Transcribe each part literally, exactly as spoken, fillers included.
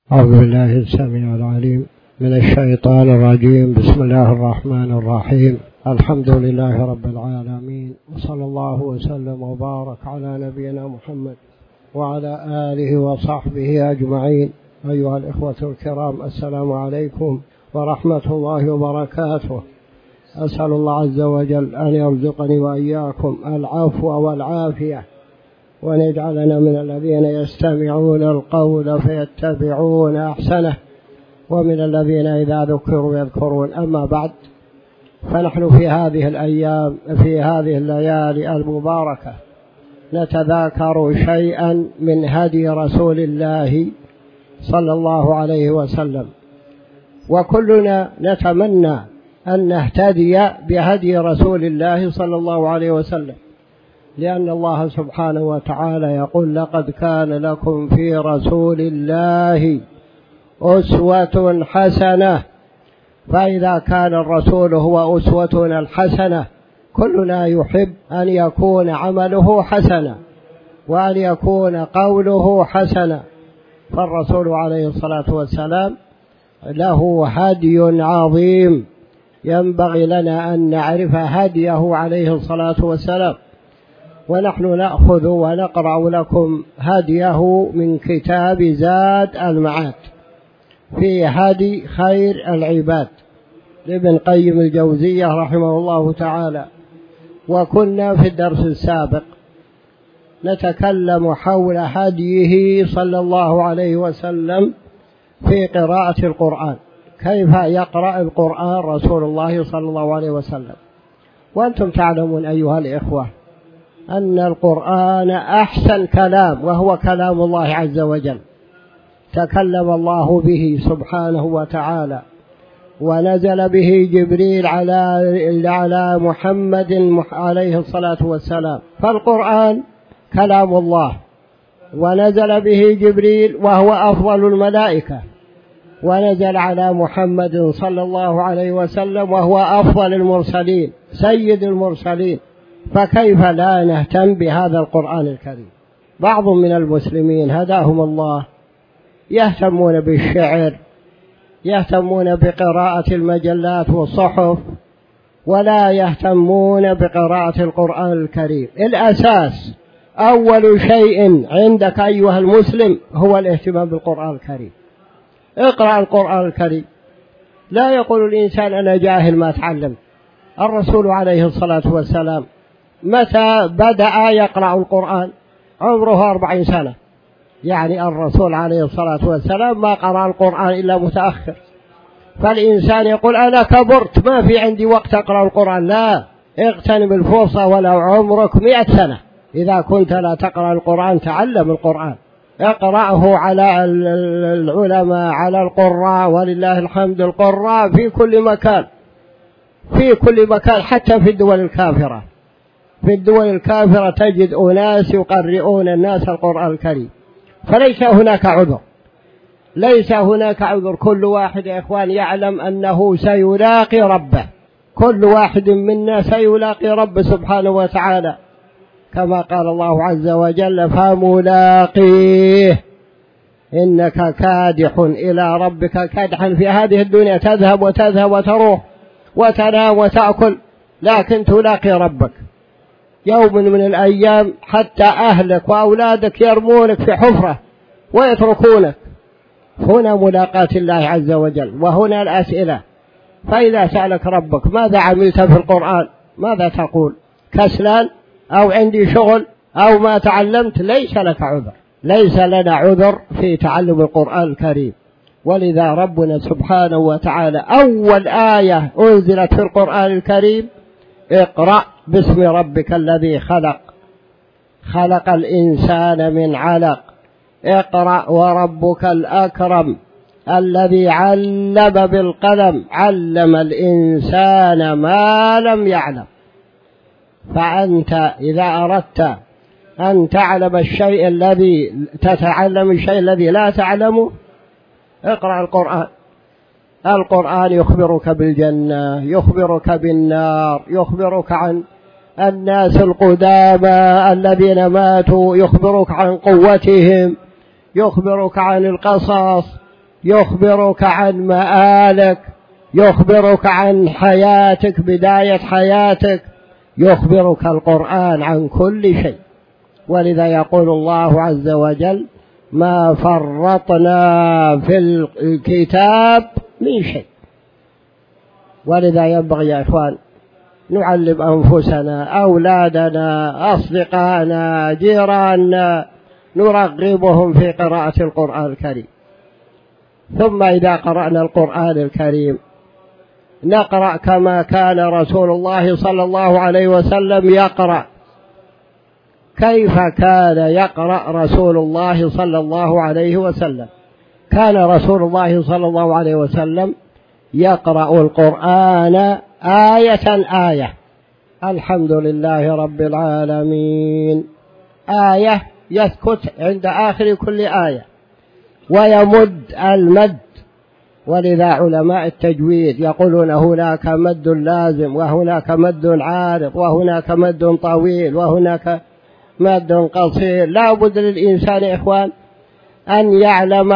أعوذ بالله السميع العليم من الشيطان الرجيم. بسم الله الرحمن الرحيم. الحمد لله رب العالمين، وصلى الله وسلم وبارك على نبينا محمد وعلى آله وصحبه أجمعين. أيها الإخوة الكرام، السلام عليكم ورحمة الله وبركاته. أسأل الله عز وجل أن يرزقني وإياكم العفو والعافية، وأن يجعلنا من الذين يستمعون القول فيتبعون أحسنه، ومن الذين إذا ذكروا يذكرون. أما بعد، فنحن في هذه الأيام في هذه الليالي المباركة نتذاكر شيئا من هدي رسول الله صلى الله عليه وسلم، وكلنا نتمنى أن نهتدي بهدي رسول الله صلى الله عليه وسلم، لأن الله سبحانه وتعالى يقول: لقد كان لكم في رسول الله أسوة حسنة. فإذا كان الرسول هو أسوتنا الحسنة، كلنا يحب أن يكون عمله حسنا وأن يكون قوله حسنا. فالرسول عليه الصلاة والسلام له هدي عظيم، ينبغي لنا أن نعرف هديه عليه الصلاة والسلام. ونحن نأخذ ونقرأ لكم هديه من كتاب زاد المعاد في هدي خير العباد لابن قيم الجوزية رحمه الله تعالى. وكنا في الدرس السابق نتكلم حول هديه صلى الله عليه وسلم في قراءة القرآن، كيف يقرأ القرآن رسول الله صلى الله عليه وسلم. وأنتم تعلمون أيها الإخوة أن القرآن أحسن كلام، وهو كلام الله عز وجل، تكلم الله به سبحانه وتعالى، ونزل به جبريل على على محمد عليه الصلاة والسلام. فالقرآن كلام الله، ونزل به جبريل وهو أفضل الملائكة، ونزل على محمد صلى الله عليه وسلم وهو أفضل المرسلين سيد المرسلين. فكيف لا نهتم بهذا القرآن الكريم؟ بعض من المسلمين هداهم الله يهتمون بالشعر، يهتمون بقراءة المجلات والصحف، ولا يهتمون بقراءة القرآن الكريم. الأساس أول شيء عندك أيها المسلم هو الاهتمام بالقرآن الكريم. اقرأ القرآن الكريم. لا يقول الإنسان أنا جاهل ما تعلم. الرسول عليه الصلاة والسلام متى بدأ يقرأ القرآن؟ عمره أربعين سنة، يعني الرسول عليه الصلاة والسلام ما قرأ القرآن إلا متأخر. فالإنسان يقول أنا كبرت ما في عندي وقت أقرأ القرآن. لا، اغتنم الفرصة ولو عمرك مئة سنة. إذا كنت لا تقرأ القرآن تعلم القرآن، اقرأه على العلماء، على القراء، ولله الحمد القراء في كل مكان، في كل مكان، حتى في الدول الكافرة. في الدول الكافرة تجد أناس يقرؤون الناس القرآن الكريم. فليس هناك عذر، ليس هناك عذر. كل واحد يا إخوان يعلم أنه سيلاقي ربه، كل واحد منا سيلاقي ربه سبحانه وتعالى، كما قال الله عز وجل: فملاقيه إنك كادح إلى ربك كادحا. في هذه الدنيا تذهب وتذهب وتروح وتنام وتأكل، لكن تلاقي ربك يوم من الأيام. حتى أهلك وأولادك يرمونك في حفرة ويتركونك. هنا ملاقاة الله عز وجل، وهنا الأسئلة. فإذا سألك ربك ماذا عملت في القرآن، ماذا تقول؟ كسلان، أو عندي شغل، أو ما تعلمت؟ ليس لك عذر، ليس لنا عذر في تعلم القرآن الكريم. ولذا ربنا سبحانه وتعالى أول آية أنزلت في القرآن الكريم: اقرأ باسم ربك الذي خلق، خلق الإنسان من علق، اقرأ وربك الأكرم الذي علم بالقلم، علم الإنسان ما لم يعلم. فأنت إذا أردت أن تعلم الشيء الذي تتعلم الشيء الذي لا تعلمه، اقرأ القرآن. القرآن يخبرك بالجنة، يخبرك بالنار، يخبرك عن الناس القدامى الذين ماتوا، يخبرك عن قوتهم، يخبرك عن القصص، يخبرك عن مآلك، يخبرك عن حياتك، بداية حياتك، يخبرك القرآن عن كل شيء. ولذا يقول الله عز وجل: ما فرطنا في الكتاب من شيء. ولذا ينبغي يا إخوان نعلم أنفسنا، أولادنا، أصدقائنا، جيراننا، نرغبهم في قراءة القرآن الكريم. ثم إذا قرأنا القرآن الكريم نقرأ كما كان رسول الله صلى الله عليه وسلم يقرأ. كيف كان يقرأ رسول الله صلى الله عليه وسلم؟ كان رسول الله صلى الله عليه وسلم يقرأ القرآن آية آية. الحمد لله رب العالمين، آية يسكت عند آخر كل آية ويمد المد. ولذا علماء التجويد يقولون هناك مد لازم، وهناك مد عارض، وهناك مد طويل، وهناك مد قصير. لا بد للإنسان يا إخوان أن يعلم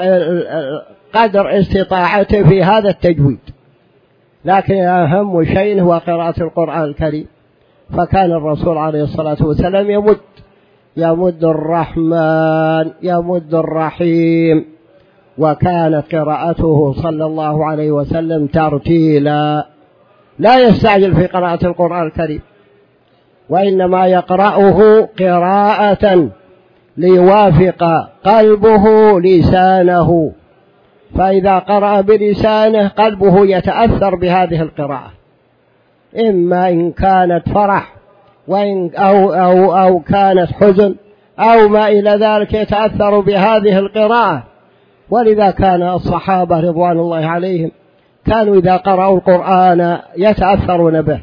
قدر استطاعته في هذا التجويد، لكن أهم شيء هو قراءة القرآن الكريم. فكان الرسول عليه الصلاة والسلام يمد يمد الرحمن، يمد الرحيم. وكانت قراءته صلى الله عليه وسلم ترتيلا، لا يستعجل في قراءة القرآن الكريم، وإنما يقرأه قراءة ليوافق قلبه لسانه. فإذا قرأ بلسانه قلبه يتأثر بهذه القراءة، إما إن كانت فرح وإن أو, أو, أو كانت حزن أو ما إلى ذلك يتأثر بهذه القراءة. ولذا كان الصحابة رضوان الله عليهم كانوا إذا قرأوا القرآن يتأثرون به،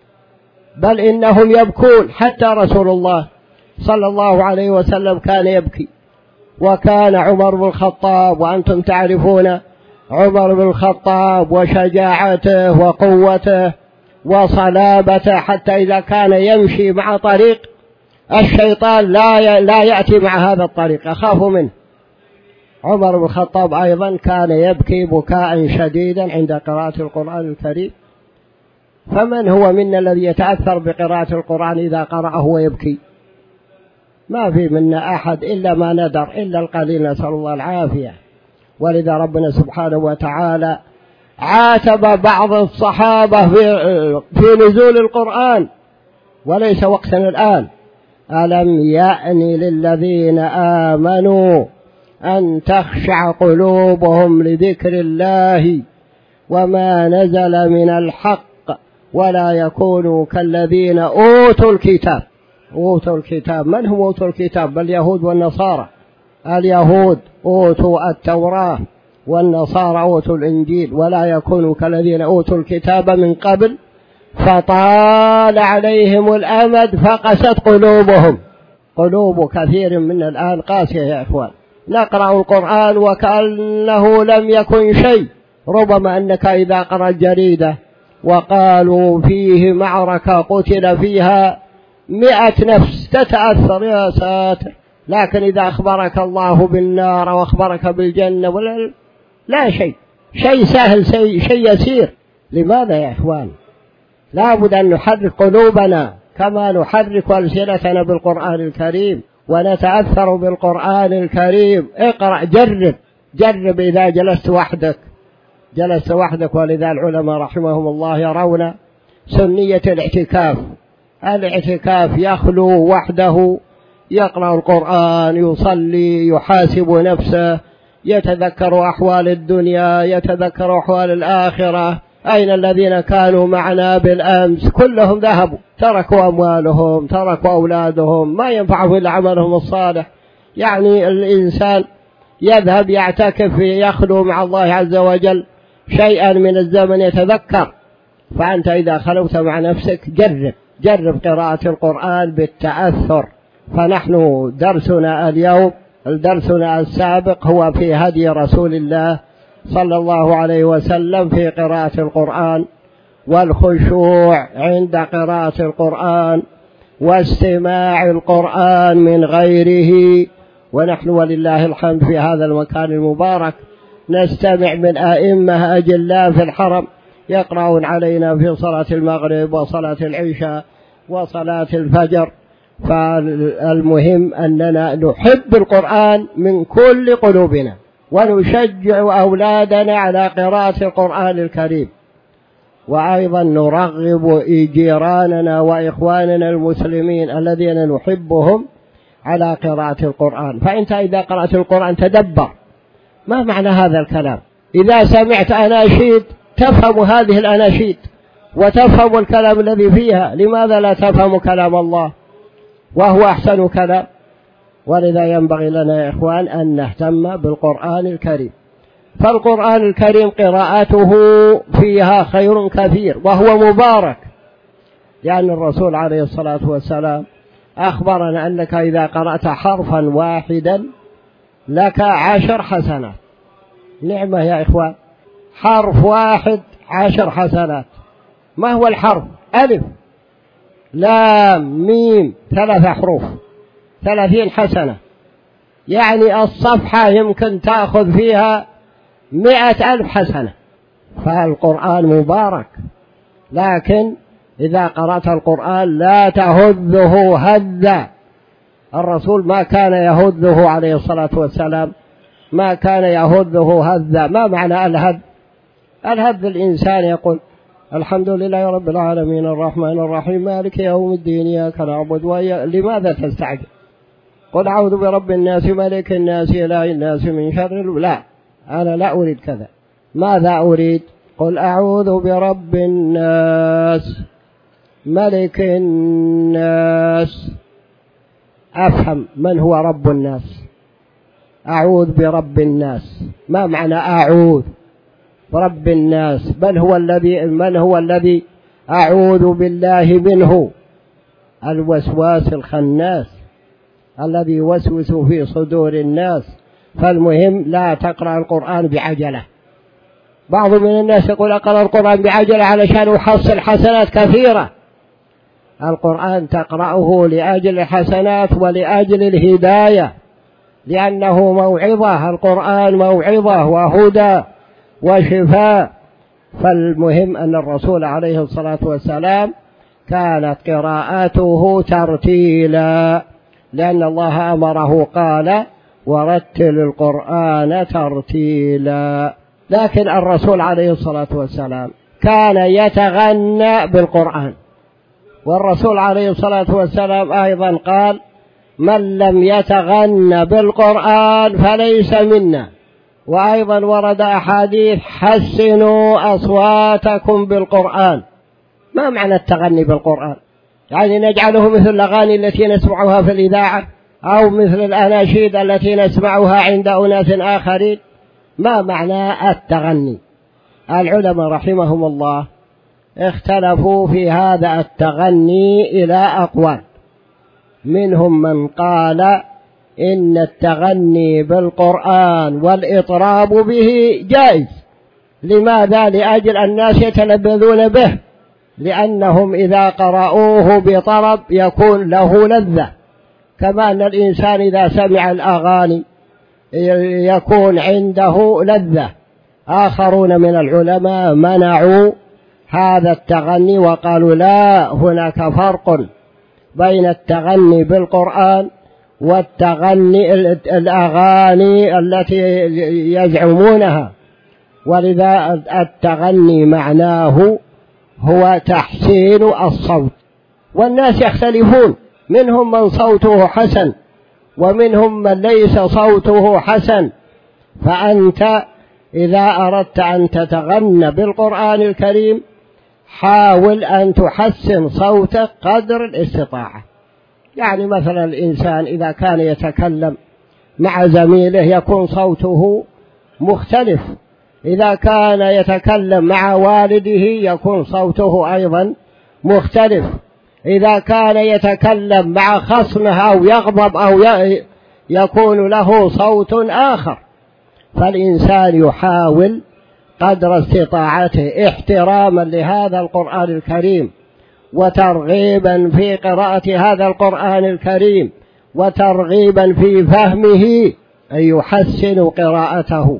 بل إنهم يبكون. حتى رسول الله صلى الله عليه وسلم كان يبكي. وكان عمر بن الخطاب، وأنتم تعرفون عمر بن الخطاب وشجاعته وقوته وصلابته، حتى إذا كان يمشي مع طريق الشيطان لا لا يأتي مع هذا الطريق، أخاف منه. عمر بن الخطاب أيضا كان يبكي بكاء شديدا عند قراءة القرآن الكريم. فمن هو منا الذي يتأثر بقراءة القرآن إذا قرأه ويبكي؟ ما في منا أحد إلا ما ندر، إلا القليل، نسأل الله العافية. ولذا ربنا سبحانه وتعالى عاتب بعض الصحابة في, في نزول القرآن، وليس وقتنا الآن. ألم يأن للذين آمنوا أن تخشع قلوبهم لذكر الله وما نزل من الحق ولا يكونوا كالذين أوتوا الكتاب. أوتوا الكتاب، من هم أوتوا الكتاب؟ بل اليهود والنصارى. اليهود أوتوا التوراة والنصارى أوتوا الإنجيل. ولا يكونوا كالذين أوتوا الكتاب من قبل فطال عليهم الأمد فقست قلوبهم. قلوب كثير من الآن قاسية يا إخوان. نقرأ القرآن وكأنه لم يكن شيء. ربما أنك إذا قرأت جريدة وقالوا فيه معركة قتل فيها مئة نفس تتأثر، يا ساتر. لكن إذا أخبرك الله بالنار وأخبرك بالجنة ولا لا شيء، شيء سهل، شيء, شيء يسير. لماذا يا إخوان؟ لا بد أن نحرك قلوبنا كما نحرك ألسنتنا بالقرآن الكريم ونتأثر بالقرآن الكريم. اقرأ، جرب جرب إذا جلست وحدك جلست وحدك. ولذا العلماء رحمهم الله يرون سنية الاعتكاف. الاعتكاف يخلو وحده، يقرأ القرآن، يصلي، يحاسب نفسه، يتذكر أحوال الدنيا، يتذكر أحوال الآخرة. أين الذين كانوا معنا بالأمس؟ كلهم ذهبوا، تركوا أموالهم، تركوا أولادهم، ما ينفعه إلا عملهم الصالح. يعني الإنسان يذهب يعتكف يخلو مع الله عز وجل شيئا من الزمن يتذكر. فأنت إذا خلوت مع نفسك جرب جرب قراءة القرآن بالتأثر. فنحن درسنا اليوم، درسنا السابق هو في هدي رسول الله صلى الله عليه وسلم في قراءة القرآن والخشوع عند قراءة القرآن واستماع القرآن من غيره. ونحن ولله الحمد في هذا المكان المبارك نستمع من أئمة أجلاء في الحرم يقرأون علينا في صلاة المغرب وصلاة العشاء وصلاة الفجر. فالمهم أننا نحب القرآن من كل قلوبنا، ونشجع أولادنا على قراءة القرآن الكريم، وأيضا نرغب جيراننا وإخواننا المسلمين الذين نحبهم على قراءة القرآن. فأنت إذا قرأت القرآن تدبر ما معنى هذا الكلام. إذا سمعت أناشيد تفهم هذه الأناشيد وتفهم الكلام الذي فيها، لماذا لا تفهم كلام الله وهو أحسن كلام؟ ولذا ينبغي لنا يا إخوان أن نهتم بالقرآن الكريم. فالقرآن الكريم قراءته فيها خير كثير وهو مبارك، لأن الرسول عليه الصلاة والسلام أخبرنا أنك إذا قرأت حرفا واحدا لك عشر حسنات. نعمة يا إخوان، حرف واحد عشر حسنات. ما هو الحرف؟ ألف لام ميم، ثلاث حروف، ثلاثين حسنة، يعني الصفحة يمكن تأخذ فيها مئة ألف حسنة. فالقرآن مبارك، لكن إذا قرأت القرآن لا تهذه هذا. الرسول ما كان يهذه عليه الصلاة والسلام، ما كان يهذه هذا. ما معنى الهذ؟ الهذ الإنسان يقول الحمد لله رب العالمين الرحمن الرحيم مالك يوم الدين إياك نعبد وإياك. لماذا تستعجل؟ قل أعوذ برب الناس ملك الناس إله الناس من شر. لا، أنا لا أريد كذا. ماذا أريد؟ قل أعوذ برب الناس ملك الناس. أفهم من هو رب الناس. أعوذ برب الناس. ما معنى أعوذ برب الناس؟ بل هو الذي من هو الذي أعوذ بالله منه؟ الوسواس الخناس الذي يوسوس في صدور الناس. فالمهم لا تقرأ القرآن بعجلة. بعض من الناس يقول أقرأ القرآن بعجلة علشان أحصل حسنات كثيرة. القرآن تقرأه لأجل الحسنات ولأجل الهداية، لأنه موعظة. القرآن موعظة وهدى وشفاء. فالمهم أن الرسول عليه الصلاة والسلام كانت قراءته ترتيلا، لأن الله أمره قال ورتل القرآن ترتيلا. لكن الرسول عليه الصلاة والسلام كان يتغنى بالقرآن، والرسول عليه الصلاة والسلام أيضا قال من لم يتغنى بالقرآن فليس منا. وأيضا ورد أحاديث حسنوا أصواتكم بالقرآن. ما معنى التغني بالقرآن؟ يعني نجعله مثل الأغاني التي نسمعها في الإذاعة أو مثل الأناشيد التي نسمعها عند أناس آخرين؟ ما معنى التغني؟ العلماء رحمهم الله اختلفوا في هذا التغني إلى أقوال. منهم من قال إن التغني بالقرآن والإطراب به جائز. لماذا؟ لأجل الناس يتلذذون به، لأنهم إذا قرأوه بطرب يكون له لذة، كما أن الإنسان إذا سمع الأغاني يكون عنده لذة. آخرون من العلماء منعوا هذا التغني وقالوا لا، هناك فرق بين التغني بالقرآن والتغني الأغاني التي يزعمونها. ولذا التغني معناه هو تحسين الصوت، والناس يختلفون، منهم من صوته حسن ومنهم من ليس صوته حسن. فأنت إذا أردت أن تتغنى بالقرآن الكريم حاول أن تحسن صوتك قدر الاستطاعة. يعني مثلا الإنسان إذا كان يتكلم مع زميله يكون صوته مختلف، إذا كان يتكلم مع والده يكون صوته أيضا مختلف، إذا كان يتكلم مع خصمه أو يغضب أو يكون له صوت آخر. فالإنسان يحاول قدر استطاعته احتراما لهذا القرآن الكريم وترغيبا في قراءة هذا القرآن الكريم وترغيبا في فهمه أن يحسن قراءته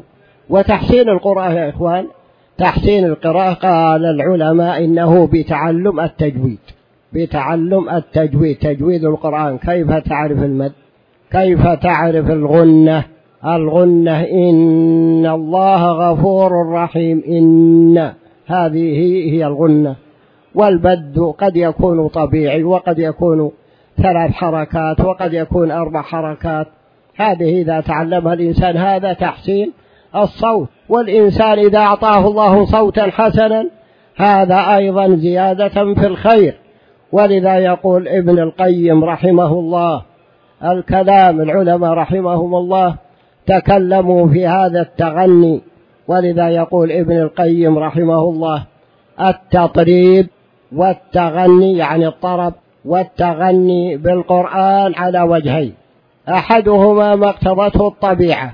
وتحسين القراءة يا إخوان، تحسين القراءة قال العلماء إنه بتعلم التجويد، بتعلم التجويد، تجويد القرآن، كيف تعرف المد، كيف تعرف الغنة، الغنة إن الله غفور رحيم، إن هذه هي الغنة. والبد قد يكون طبيعي وقد يكون ثلاث حركات وقد يكون أربع حركات، هذه إذا تعلمها الإنسان هذا تحسين الصوت. والإنسان إذا أعطاه الله صوتا حسنا هذا أيضا زيادة في الخير. ولذا يقول ابن القيم رحمه الله الكلام، العلماء رحمهم الله تكلموا في هذا التغني، ولذا يقول ابن القيم رحمه الله التطريب والتغني يعني الطرب والتغني بالقرآن على وجهين، أحدهما ما اقتضته الطبيعة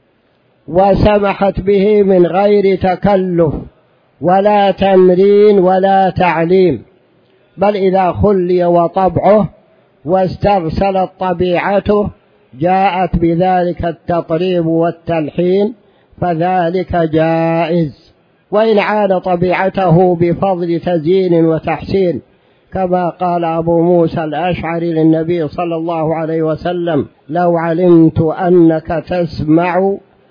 وسمحت به من غير تكلف ولا تمرين ولا تعليم، بل إذا خلي وطبعه واسترسلت طبيعته جاءت بذلك التطريب والتلحين فذلك جائز. وإن عاد طبيعته بفضل تزيين وتحسين كما قال أبو موسى الأشعري للنبي صلى الله عليه وسلم لو علمت أنك تسمع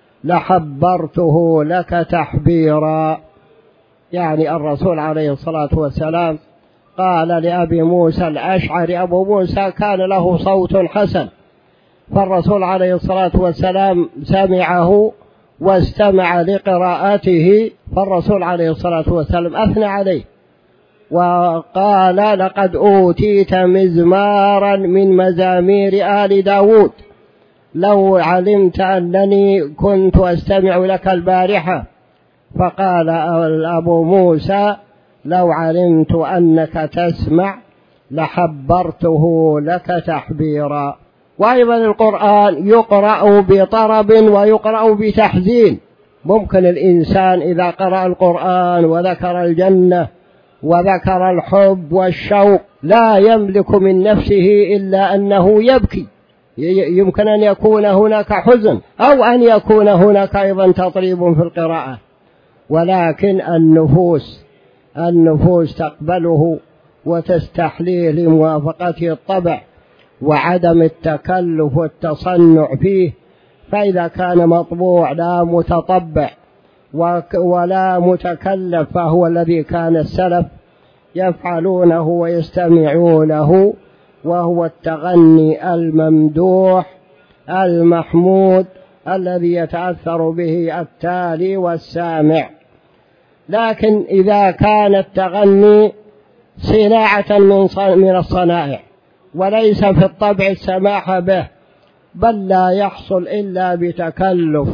لحبرته لك تحبيرا، يعني الرسول عليه الصلاة والسلام قال لأبي موسى الأشعري، أبو موسى كان له صوت حسن، فالرسول عليه الصلاة والسلام سمعه واستمع لقراءته، فالرسول عليه الصلاة والسلام أثنى عليه وقال لقد أوتيت مزمارا من مزامير آل داود لو علمت أنني كنت أستمع لك البارحة. فقال أبو موسى لو علمت أنك تسمع لحبرته لك تحبيرا. وأيضا القرآن يقرأ بطرب ويقرأ بتحزين، ممكن الإنسان إذا قرأ القرآن وذكر الجنة وذكر الحب والشوق لا يملك من نفسه إلا أنه يبكي، يمكن أن يكون هناك حزن أو أن يكون هناك أيضا تطريب في القراءة، ولكن النفوس النفوس تقبله وتستحليه لموافقته الطبع وعدم التكلف والتصنع فيه. فإذا كان مطبوع لا متطبع ولا متكلف فهو الذي كان السلف يفعلونه ويستمعونه، وهو التغني الممدوح المحمود الذي يتأثر به التالي والسامع. لكن إذا كان التغني صناعة من الصنائع وليس في الطبع السماح به، بل لا يحصل إلا بتكلف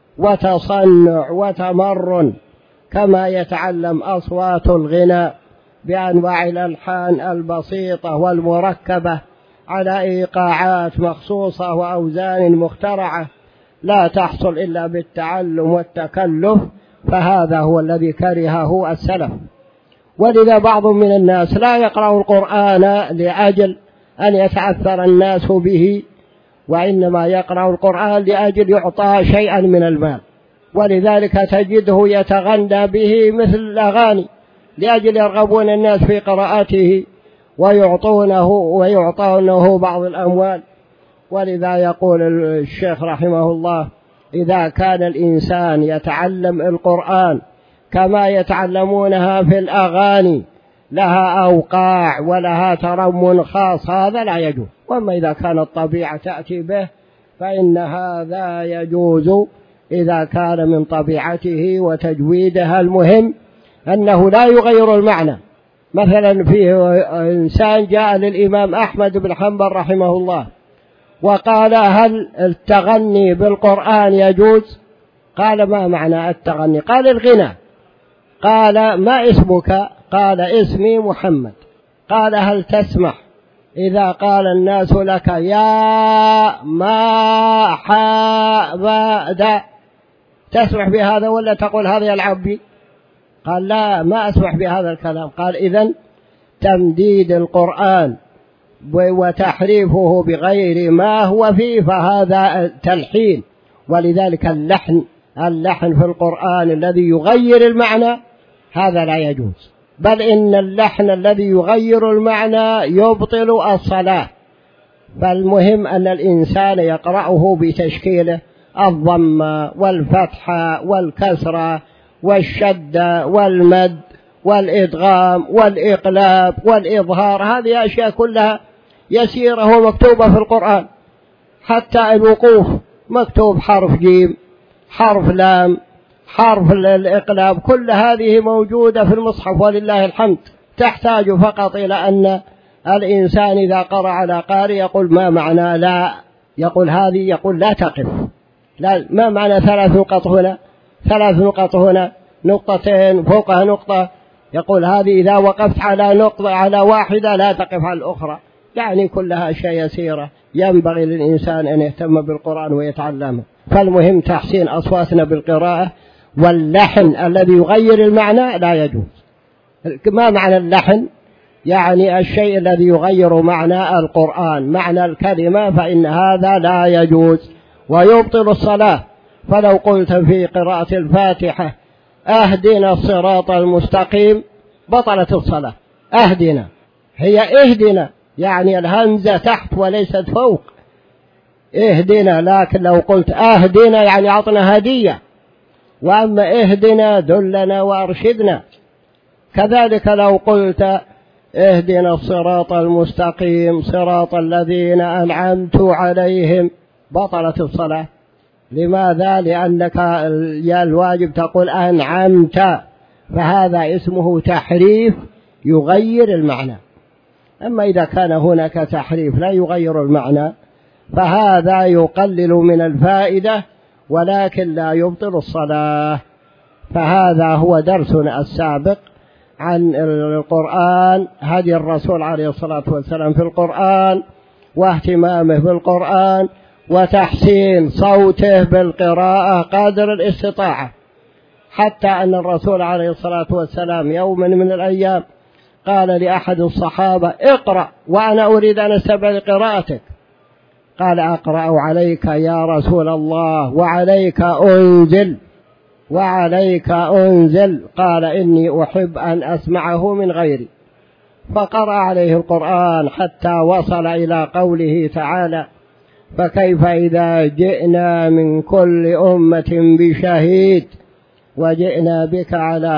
وتصنع وتمرن، كما يتعلم أصوات الغناء بأنواع الألحان البسيطة والمركبة على إيقاعات مخصوصة وأوزان مخترعة، لا تحصل إلا بالتعلم والتكلف، فهذا هو الذي كرهه السلف. ولذا بعض من الناس لا يقرأ القرآن لأجل أن يتأثر الناس به، وإنما يقرأ القرآن لأجل يعطى شيئا من المال، ولذلك تجده يتغنى به مثل الأغاني لأجل يرغبون الناس في قراءته ويعطونه ويعطونه بعض الأموال. ولذا يقول الشيخ رحمه الله إذا كان الإنسان يتعلم القرآن كما يتعلمونها في الأغاني لها أوقاع ولها ترم خاص هذا لا يجوز. وأما إذا كانت الطبيعة تأتي به فإن هذا يجوز إذا كان من طبيعته وتجويدها. المهم أنه لا يغير المعنى. مثلا فيه إنسان جاء للإمام أحمد بن حنبل رحمه الله وقال هل التغني بالقرآن يجوز؟ قال ما معنى التغني؟ قال الغنى. قال ما اسمك؟ قال اسمي محمد. قال هل تسمح إذا قال الناس لك يا ما حا با دا تسمح بهذا ولا تقول هذا يلعب بي؟ قال لا ما أسمح بهذا الكلام. قال إذن تمديد القرآن وتحريفه بغير ما هو فيه فهذا تلحين. ولذلك اللحن اللحن في القرآن الذي يغير المعنى هذا لا يجوز، بل إن اللحن الذي يغير المعنى يبطل الصلاة. فالمهم أن الإنسان يقرأه بتشكيله، الضمة والفتحة والكسرة والشدة والمد والإدغام والإقلاب والإظهار، هذه أشياء كلها يسيرة ومكتوبة في القرآن. حتى الوقوف مكتوب حرف جيم، حرف لام، حرف الإقلاب، كل هذه موجودة في المصحف ولله الحمد. تحتاج فقط إلى أن الإنسان إذا قرأ على قارئ يقول ما معنى لا، يقول هذه، يقول لا تقف، لا، ما معنى ثلاث نقط هنا، ثلاث نقط هنا، نقطتين فوقها نقطة، يقول هذه إذا وقفت على نقطة على واحدة لا تقف على الأخرى. يعني كلها أشياء يسيرة ينبغي للإنسان أن يهتم بالقرآن ويتعلمه. فالمهم تحسين أصواتنا بالقراءة، واللحن الذي يغير المعنى لا يجوز. ما معنى اللحن؟ يعني الشيء الذي يغير معنى القرآن، معنى الكلمة، فإن هذا لا يجوز ويبطل الصلاة. فلو قلت في قراءة الفاتحة أهدنا الصراط المستقيم بطلت الصلاة. أهدنا هي اهدنا، يعني الهمزة تحت وليست فوق، اهدنا. لكن لو قلت أهدنا يعني أعطنا هدية، وأما اهدنا دلنا وأرشدنا. كذلك لو قلت اهدنا الصراط المستقيم صراط الذين أنعمت عليهم بطلت الصلاة. لماذا؟ لأنك يا الواجب تقول أنعمت، فهذا اسمه تحريف يغير المعنى. أما إذا كان هناك تحريف لا يغير المعنى فهذا يقلل من الفائدة ولكن لا يبطل الصلاة. فهذا هو درسنا السابق عن القرآن، هدي الرسول عليه الصلاة والسلام في القرآن، واهتمامه بالقرآن، وتحسين صوته بالقراءة قدر الاستطاعة. حتى أن الرسول عليه الصلاة والسلام يوما من الأيام قال لأحد الصحابة اقرأ وأنا أريد أن أستمع لقراءتك. قال أقرأ عليك يا رسول الله وعليك أنزل وعليك أنزل. قال إني أحب أن أسمعه من غيري. فقرأ عليه القرآن حتى وصل إلى قوله تعالى فكيف إذا جئنا من كل أمة بشهيد وجئنا بك على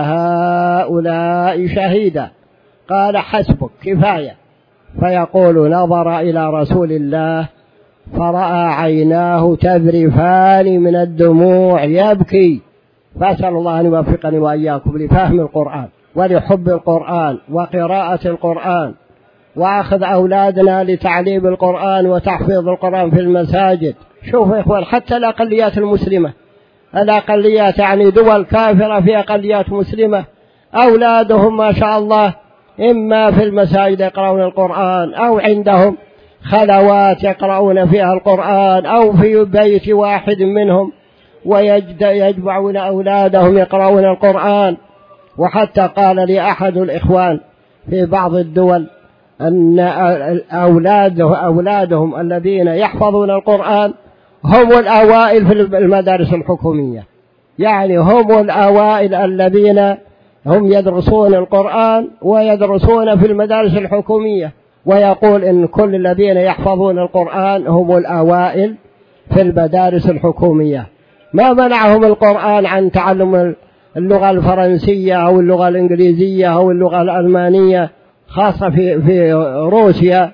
هؤلاء شهيدا. قال حسبك كفاية. فيقول نظر إلى رسول الله فرأى عيناه تذرفان من الدموع يبكي. فأسأل الله أن يوفقني وإياكم لفهم القرآن ولحب القرآن وقراءة القرآن، وأخذ أولادنا لتعليم القرآن وتحفيظ القرآن في المساجد. شوفوا يا إخوان، حتى الأقليات المسلمة، الأقليات يعني دول كافرة في أقليات مسلمة، أولادهم ما شاء الله إما في المساجد يقرؤون القرآن أو عندهم خلوات يقرؤون فيها القرآن أو في بيت واحد منهم ويجمعون أولادهم يقرؤون القرآن. وحتى قال لي أحد الإخوان في بعض الدول أن أولاده أولادهم الذين يحفظون القرآن هم الأوائل في المدارس الحكومية، يعني هم الأوائل الذين هم يدرسون القرآن ويدرسون في المدارس الحكومية. ويقول إن كل الذين يحفظون القرآن هم الأوائل في المدارس الحكومية. ما منعهم القرآن عن تعلم اللغة الفرنسية أو اللغة الإنجليزية أو اللغة الألمانية، خاصة في في روسيا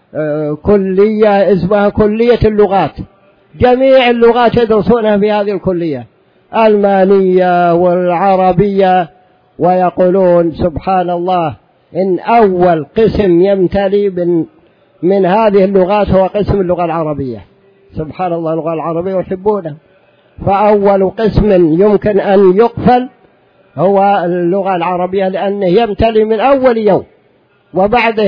كلية اسمها كلية اللغات، جميع اللغات يدرسونها في هذه الكلية، الألمانية والعربية. ويقولون سبحان الله إن أول قسم يمتلي من, من هذه اللغات هو قسم اللغة العربية. سبحان الله، اللغة العربية يحبونها. فأول قسم يمكن أن يقفل هو اللغة العربية لأنه يمتلي من أول يوم. وبعده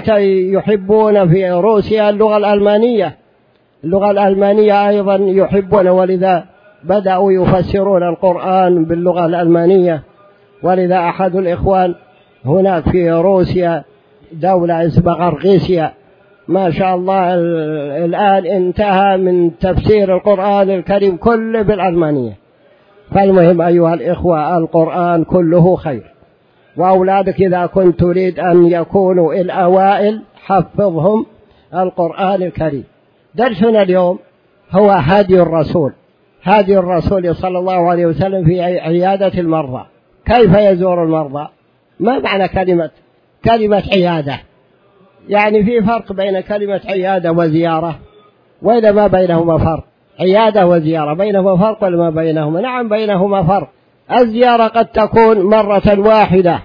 يحبون في روسيا اللغة الألمانية، اللغة الألمانية أيضا يحبون، ولذا بدأوا يفسرون القرآن باللغة الألمانية. ولذا أحد الإخوان هناك في روسيا دولة اسمها غرغيسيا ما شاء الله الآن انتهى من تفسير القرآن الكريم كله بالألمانية، فالمهم أيها الإخوة القرآن كله خير، وأولادك إذا كنت تريد أن يكونوا الأوائل حفظهم القرآن الكريم. درسنا اليوم هو هدي الرسول، هدي الرسول صلى الله عليه وسلم في عيادة المرضى. كيف يزور المرضى؟ ما معنى كلمة كلمة عيادة؟ يعني في فرق بين كلمة عيادة وزيارة، وإذا ما بينهما فرق. عيادة وزيارة بينهما فرق ولا ما بينهما؟ نعم بينهما فرق. الزيارة قد تكون مرة واحدة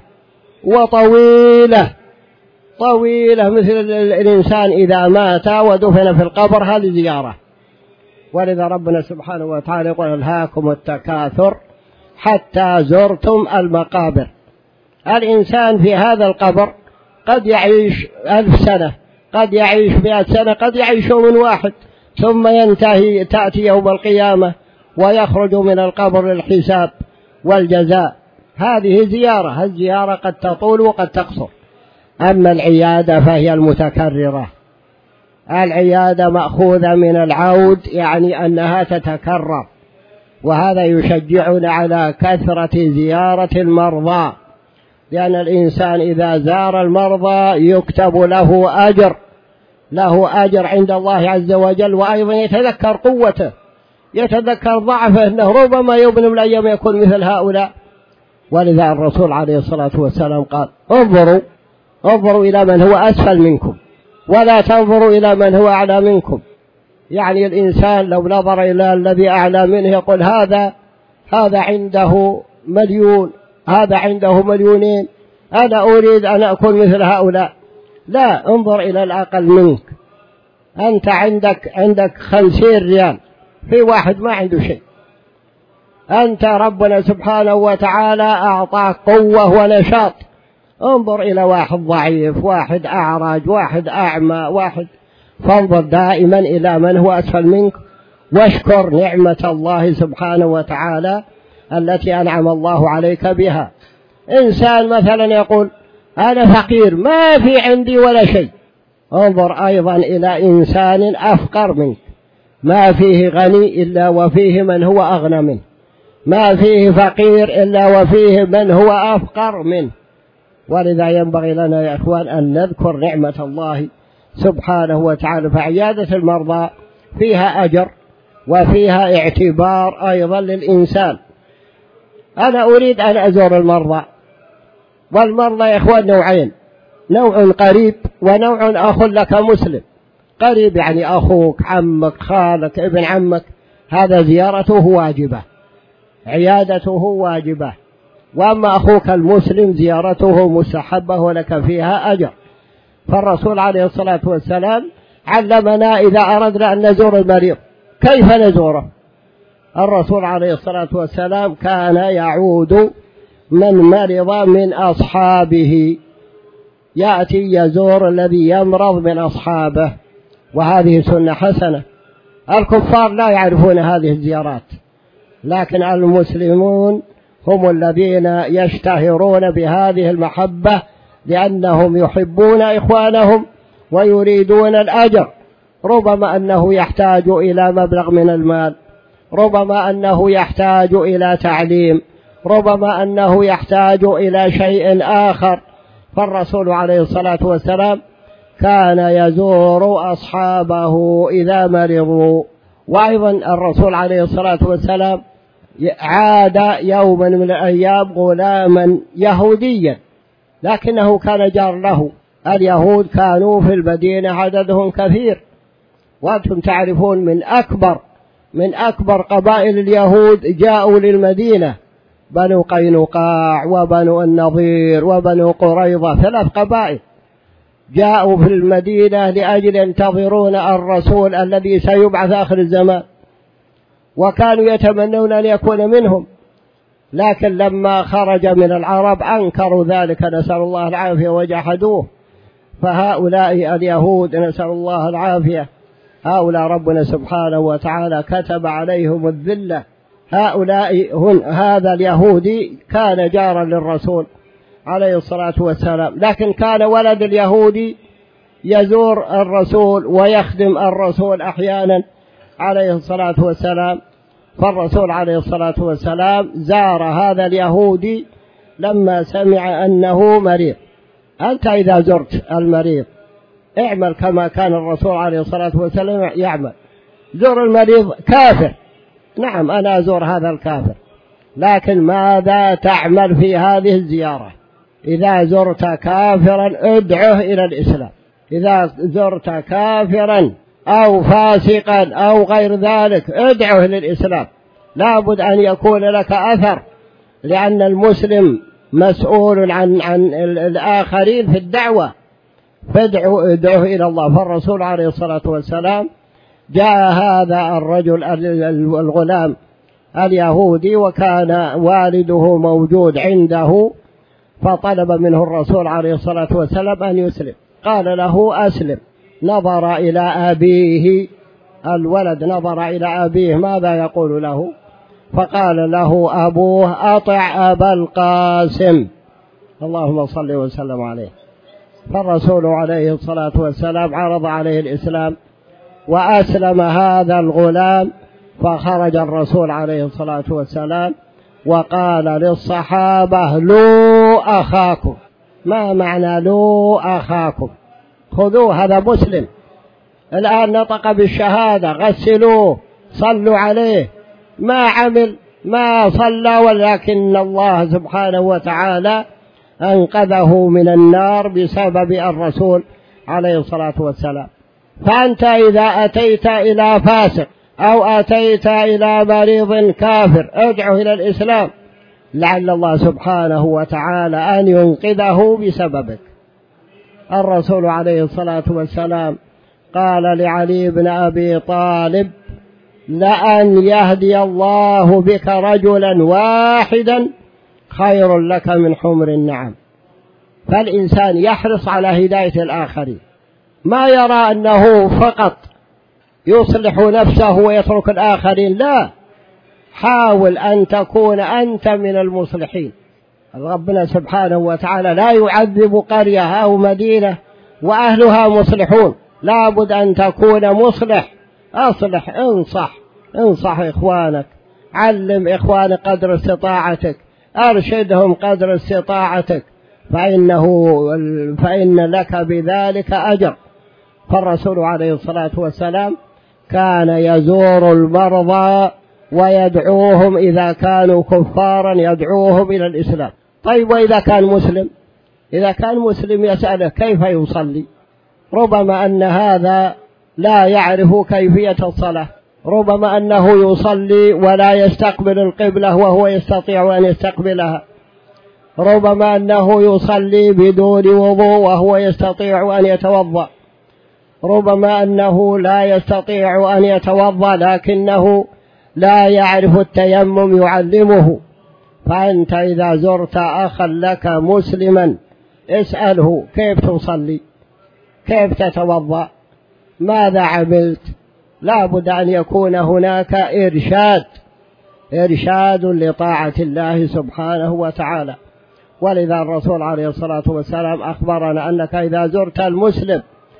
وطويلة طويلة، مثل الإنسان إذا مات ودفن في القبر، هذه زيارة. ولذا ربنا سبحانه وتعالى يقول: ألهاكم التكاثر حتى زرتم المقابر. الإنسان في هذا القبر قد يعيش ألف سنة، قد يعيش مئة سنة، قد يعيش من واحد، ثم ينتهي، تأتي يوم القيامة ويخرج من القبر للحساب والجزاء. هذه زيارة. الزيارة قد تطول وقد تقصر. أما العيادة فهي المتكررة. العيادة مأخوذة من العود، يعني أنها تتكرر، وهذا يشجعنا على كثرة زيارة المرضى، لأن الإنسان إذا زار المرضى يكتب له أجر، له أجر عند الله عز وجل، وأيضا يتذكر قوته، يتذكر ضعفه، أنه ربما يوم من الأيام يكون مثل هؤلاء. ولذا الرسول عليه الصلاة والسلام قال: انظروا انظروا إلى من هو أسفل منكم ولا تنظروا إلى من هو أعلى منكم. يعني الإنسان لو نظر إلى الذي أعلى منه يقول: هذا هذا عنده مليون، هذا عنده مليونين، أنا أريد أن أكون مثل هؤلاء. لا، انظر إلى الأقل منك. أنت عندك عندك خمسين ريال، في واحد ما عنده شيء. أنت ربنا سبحانه وتعالى أعطاك قوة ونشاط. انظر إلى واحد ضعيف، واحد أعرج، واحد أعمى، واحد. فانظر دائما إلى من هو أسفل منك، واشكر نعمة الله سبحانه وتعالى التي أنعم الله عليك بها. إنسان مثلا يقول: أنا فقير، ما في عندي ولا شيء. انظر أيضا إلى إنسان أفقر منك، ما فيه غني إلا وفيه من هو أغنى منه، ما فيه فقير إلا وفيه من هو أفقر منه. ولذا ينبغي لنا يا إخوان أن نذكر نعمة الله سبحانه وتعالى. فعيادة المرضى فيها أجر وفيها اعتبار أيضا للإنسان. أنا أريد أن أزور المرضى، والمرضى يا إخوان نوعين: نوع قريب ونوع آخر لك مسلم. قريب يعني أخوك، عمك، خالك، ابن عمك، هذا زيارته واجبة، عيادته واجبة. وأما أخوك المسلم زيارته مستحبة ولك فيها أجر. فالرسول عليه الصلاة والسلام علمنا إذا أردنا أن نزور المريض كيف نزوره. الرسول عليه الصلاة والسلام كان يعود من مرض من أصحابه، يأتي يزور الذي يمرض من أصحابه، وهذه سنة حسنة. الكفار لا يعرفون هذه الزيارات، لكن المسلمون هم الذين يشتهرون بهذه المحبة، لأنهم يحبون إخوانهم ويريدون الأجر. ربما أنه يحتاج إلى مبلغ من المال، ربما أنه يحتاج إلى تعليم، ربما أنه يحتاج إلى شيء آخر. فالرسول عليه الصلاة والسلام كان يزور أصحابه إذا مرضوا. وأيضا الرسول عليه الصلاة والسلام عاد يوما من الأيام غلاما يهوديا، لكنه كان جار له. اليهود كانوا في المدينة عددهم كثير، وأنتم تعرفون من أكبر من أكبر قبائل اليهود جاءوا للمدينة: بنو قينقاع وبنو النضير وبنو قريظة، ثلاث قبائل جاءوا في المدينة لأجل ينتظرون الرسول الذي سيبعث آخر الزمان، وكانوا يتمنون أن يكون منهم، لكن لما خرج من العرب أنكروا ذلك، نسأل الله العافية، وجحدوه. فهؤلاء اليهود نسأل الله العافية، هؤلاء ربنا سبحانه وتعالى كتب عليهم الذلة. هؤلاء هن هذا اليهودي كان جارا للرسول عليه الصلاة والسلام، لكن كان ولد اليهودي يزور الرسول ويخدم الرسول أحيانا عليه الصلاة والسلام. فالرسول عليه الصلاة والسلام زار هذا اليهودي لما سمع أنه مريض. أنت إذا زرت المريض اعمل كما كان الرسول عليه الصلاة والسلام يعمل. زور المريض كافر، نعم أنا أزور هذا الكافر، لكن ماذا تعمل في هذه الزيارة؟ إذا زرت كافرا ادعه إلى الإسلام، إذا زرت كافرا أو فاسقا أو غير ذلك ادعه للإسلام. لابد أن يكون لك أثر، لأن المسلم مسؤول عن عن الآخرين في الدعوة، فادعوا ادعوه إلى الله. فالرسول عليه الصلاة والسلام جاء هذا الرجل الغلام اليهودي وكان والده موجود عنده، فطلب منه الرسول عليه الصلاة والسلام أن يسلم. قال له أسلم. نظر إلى أبيه، الولد نظر إلى أبيه ماذا يقول له؟ فقال له أبوه أطع أبا القاسم، اللهم صل وسلم عليه. فالرسول عليه الصلاة والسلام عرض عليه الإسلام وأسلم هذا الغلام. فخرج الرسول عليه الصلاة والسلام وقال للصحابة لو أخاكم. ما معنى لو أخاكم؟ خذوه، هذا مسلم الآن نطق بالشهادة، غسلوه صلوا عليه، ما عمل ما صلى، ولكن الله سبحانه وتعالى أنقذه من النار بسبب الرسول عليه الصلاة والسلام. فأنت إذا أتيت إلى فاسق أو أتيت إلى مريض كافر ادعه إلى الإسلام، لعل الله سبحانه وتعالى أن ينقذه بسببك. الرسول عليه الصلاة والسلام قال لعلي بن أبي طالب لأن يهدي الله بك رجلا واحدا خير لك من حمر النعم. فالإنسان يحرص على هداية الآخرين، ما يرى أنه فقط يصلح نفسه ويترك الآخرين، لا، حاول أن تكون أنت من المصلحين. ربنا سبحانه وتعالى لا يعذب قرية أو مدينة وأهلها مصلحون، لابد أن تكون مصلح. أصلح، انصح انصح إخوانك، علم إخوانك قدر استطاعتك، أرشدهم قدر استطاعتك، فإنه فإن لك بذلك أجر. فالرسول عليه الصلاة والسلام كان يزور المرضى ويدعوهم، إذا كانوا كفارا يدعوهم إلى الإسلام. طيب وإذا كان مسلم؟ إذا كان مسلم يسأله كيف يصلي؟ ربما أن هذا لا يعرف كيفية الصلاة، ربما أنه يصلي ولا يستقبل القبلة وهو يستطيع أن يستقبلها، ربما أنه يصلي بدون وضوء وهو يستطيع أن يتوضأ، ربما أنه لا يستطيع أن يتوضأ لكنه لا يعرف التيمم يعلمه. فأنت إذا زرت أخا لك مسلما اسأله كيف تصلي، كيف تتوضأ، ماذا عملت. لا بد أن يكون هناك إرشاد إرشاد لطاعة الله سبحانه وتعالى. ولذا الرسول عليه الصلاة والسلام أخبرنا أنك إذا زرت المسلم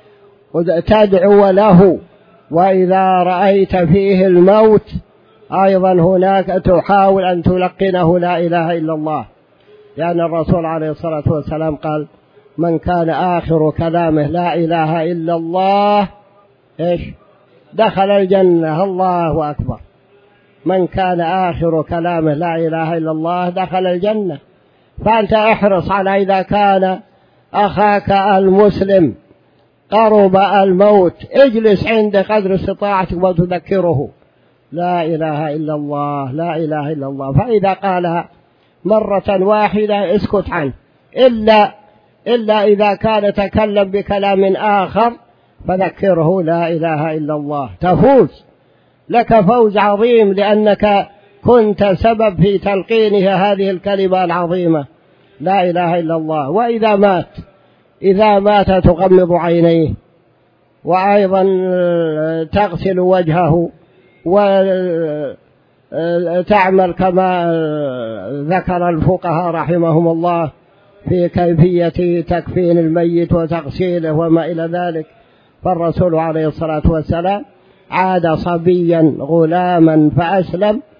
تدعو له، وإذا رأيت فيه الموت أيضا هناك تحاول أن تلقنه لا إله إلا الله، لأن الرسول عليه الصلاة والسلام قال من كان آخر كلامه لا إله إلا الله إيش دخل الجنة. الله أكبر، من كان آخر كلامه لا إله إلا الله دخل الجنة. فأنت احرص على إذا كان أخاك المسلم قرب الموت اجلس عنده قدر استطاعتك وتذكره لا إله إلا الله لا إله إلا الله. فإذا قالها مرة واحدة اسكت عنه، إلا إلا إذا كان تكلم بكلام آخر فذكره لا إله إلا الله، تفوز، لك فوز عظيم لأنك كنت سبب في تلقينه هذه الكلمة العظيمة لا إله إلا الله. وإذا مات إذا مات تغمض عينيه، وأيضا تغسل وجهه وتعمل كما ذكر الفقهاء رحمهم الله في كيفية تكفين الميت وتغسيله وما إلى ذلك. فالرسول عليه الصلاة والسلام عاد صبيا غلاما فأسلم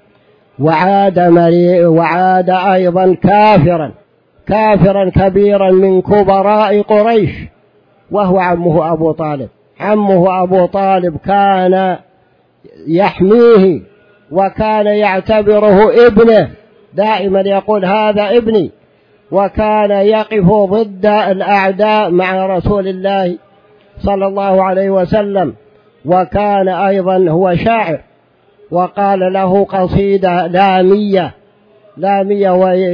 وعاد, مري وعاد أيضا كافرا كافرا كبيرا من كبراء قريش، وهو عمه أبو طالب. عمه أبو طالب كان يحميه وكان يعتبره ابنه، دائما يقول هذا ابني، وكان يقف ضد الأعداء مع رسول الله صلى الله عليه وسلم. وكان أيضا هو شاعر، وقال له قصيدة لامية لامية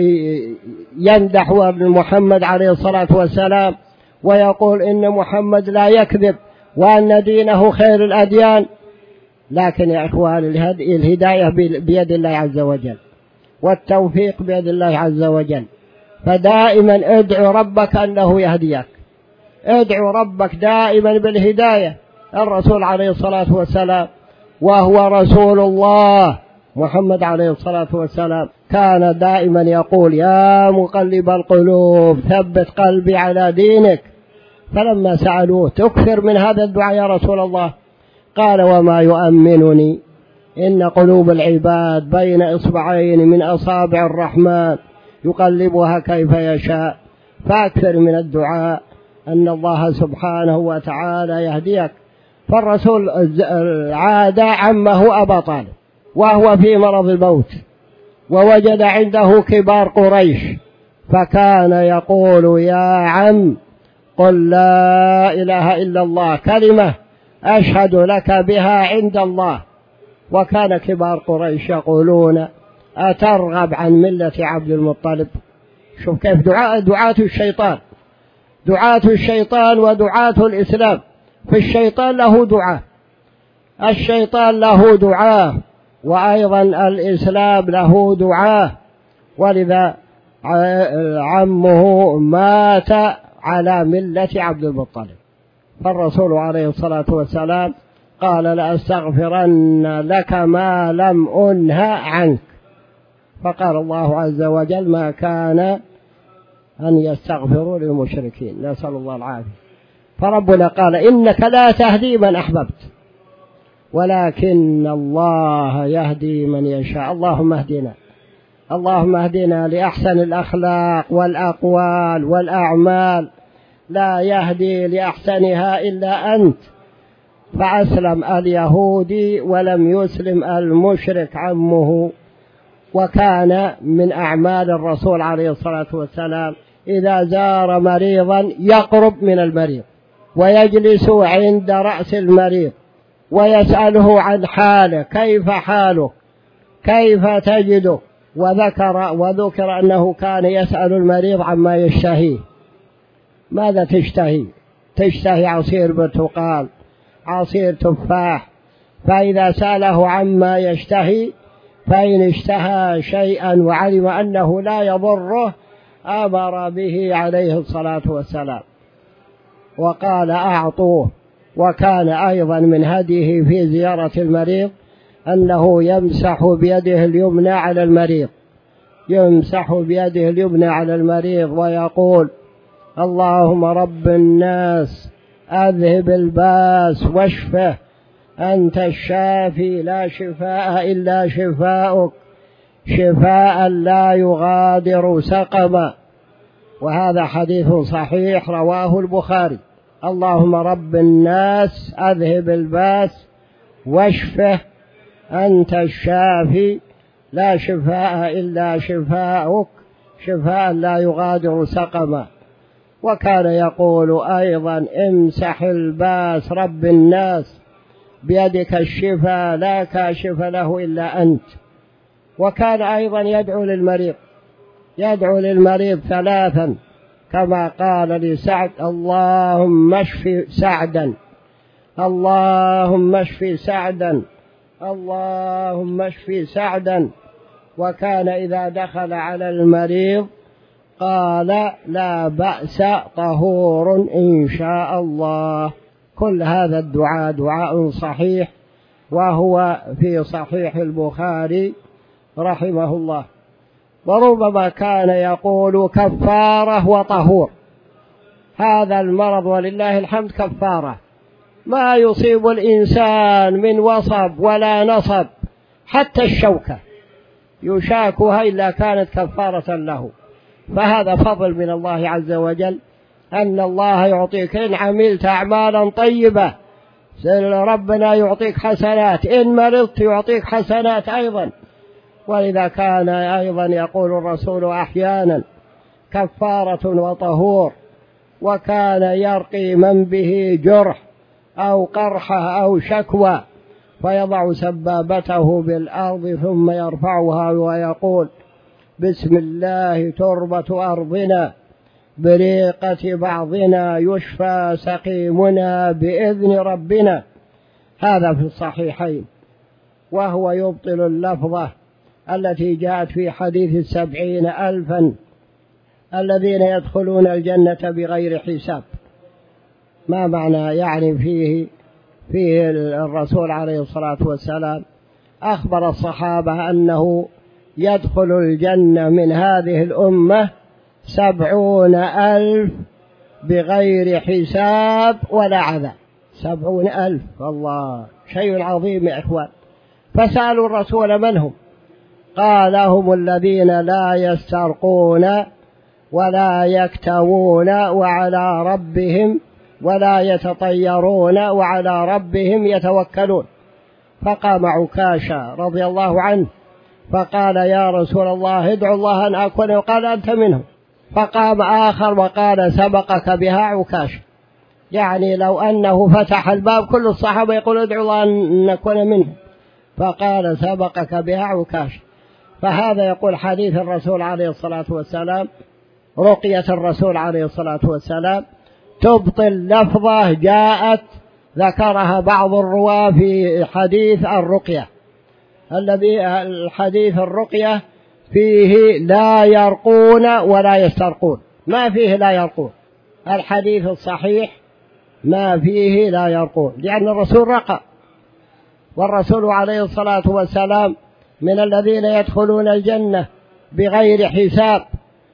ويمدح محمد عليه الصلاة والسلام، ويقول إن محمد لا يكذب وأن دينه خير الأديان. لكن يا إخوان، الهداية بيد الله عز وجل، والتوفيق بيد الله عز وجل. فدائما ادعو ربك أنه يهديك، ادعو ربك دائما بالهداية. الرسول عليه الصلاة والسلام وهو رسول الله محمد عليه الصلاة والسلام كان دائما يقول يا مقلب القلوب ثبت قلبي على دينك. فلما سألوه تكثر من هذا الدعاء يا رسول الله؟ قال وما يؤمنني إن قلوب العباد بين إصبعين من أصابع الرحمن يقلبها كيف يشاء. فأكثر من الدعاء أن الله سبحانه وتعالى يهديك. فالرسول عاد عمه أبا طالب وهو في مرض الموت، ووجد عنده كبار قريش، فكان يقول يا عم قل لا إله إلا الله، كلمة أشهد لك بها عند الله. وكان كبار قريش يقولون أترغب عن ملة عبد المطلب؟ شوف كيف دعاء دعاة الشيطان، دعاة الشيطان ودعاة الإسلام. في الشيطان له دعاء، الشيطان له دعاء، وأيضا الإسلام له دعاء. ولذا عمه مات على ملة عبد المطلب. فالرسول عليه الصلاة والسلام قال لأستغفرن لك ما لم أنه عنك. فقال الله عز وجل ما كان أن يستغفروا للمشركين، نسأل الله العافية. فربنا قال إنك لا تهدي من أحببت ولكن الله يهدي من يشاء. اللهم اهدنا، اللهم اهدنا لأحسن الأخلاق والأقوال والأعمال، لا يهدي لأحسنها إلا أنت. فأسلم اليهودي ولم يسلم المشرك عمه. وكان من أعمال الرسول عليه الصلاة والسلام إذا زار مريضا يقرب من المريض ويجلس عند رأس المريض ويسأله عن حاله، كيف حاله، كيف تجده. وذكر وذكر أنه كان يسأل المريض عما يشتهيه. ماذا تشتهي؟ تشتهي عصير برتقال، عصير تفاح. فإذا سأله عما يشتهي فإن اشتهى شيئا وعلم أنه لا يضره أمر به عليه الصلاة والسلام وقال أعطوه. وكان أيضا من هديه في زيارة المريض أنه يمسح بيده اليمنى على المريض، يمسح بيده اليمنى على المريض ويقول اللهم رب الناس أذهب الباس واشفه، أنت الشافي لا شفاء إلا شفاؤك، شفاء لا يغادر سقما. وهذا حديث صحيح رواه البخاري. اللهم رب الناس أذهب الباس واشفه، أنت الشافي لا شفاء إلا شفاؤك، شفاء لا يغادر سقما. وكان يقول أيضا امسح الباس رب الناس بيدك الشفاء لا كاشف له إلا أنت. وكان أيضا يدعو للمريض، يدعو للمريض ثلاثا كما قال لسعد اللهم اشف سعدا، اللهم اشف سعدا، اللهم اشف سعدا. وكان إذا دخل على المريض قال لا بأس طهور إن شاء الله. كل هذا الدعاء دعاء صحيح، وهو في صحيح البخاري رحمه الله. وربما كان يقول كفارة وطهور. هذا المرض ولله الحمد كفارة، ما يصيب الإنسان من وصب ولا نصب، حتى الشوكة يشاكها إلا كانت كفارة له. فهذا فضل من الله عز وجل، أن الله يعطيك إن عملت أعمالا طيبة ربنا يعطيك حسنات، إن مرضت يعطيك حسنات أيضا. ولذا كان أيضا يقول الرسول أحيانا كفارة وطهور، وكان يرقي من به جرح أو قرحة أو شكوى فيضع سبابته بالأرض ثم يرفعها ويقول بسم الله تربة أرضنا بريقة بعضنا يشفى سقيمنا بإذن ربنا. هذا في الصحيحين. وهو يبطل اللفظة التي جاءت في حديث السبعين ألفا الذين يدخلون الجنة بغير حساب. ما معنى؟ يعني فيه فيه الرسول عليه الصلاة والسلام أخبر الصحابة أنه يدخل الجنة من هذه الأمة سبعون ألف بغير حساب ولا عذاب. سبعون ألف، الله شيء عظيم يا إخوان. فسألوا الرسول من هم؟ قال هم الذين لا يسترقون ولا يكتوون وعلى ربهم ولا يتطيرون وعلى ربهم يتوكلون. فقام عكاشة رضي الله عنه فقال يا رسول الله ادعو الله أن أكون، وقال أنت منهم. فقام آخر وقال سبقك بها عكاشة، يعني لو أنه فتح الباب كل الصحابة يقول ادعو الله أن نكون منهم، فقال سبقك بها عكاشة. فهذا يقول حديث الرسول عليه الصلاة والسلام، رقية الرسول عليه الصلاة والسلام تبطل لفظة جاءت ذكرها بعض الرواة في حديث الرقية، الذي الحديث الرقية فيه لا يرقون ولا يسترقون، ما فيه لا يرقون. الحديث الصحيح ما فيه لا يرقون، لأن الرسول رقى، والرسول عليه الصلاة والسلام من الذين يدخلون الجنة بغير حساب.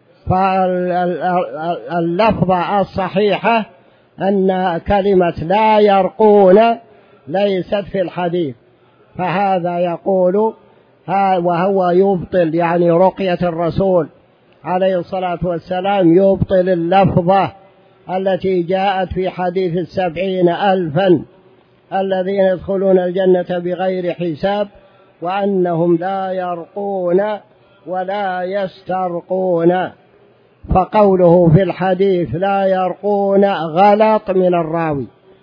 فاللفظة الصحيحة أن كلمة لا يرقون ليست في الحديث، فهذا يقول وهو يبطل، يعني رقية الرسول عليه الصلاة والسلام يبطل اللفظة التي جاءت في حديث السبعين ألفا الذين يدخلون الجنة بغير حساب، وأنهم لا يرقون ولا يسترقون. فقوله في الحديث لا يرقون غلط من الراوي،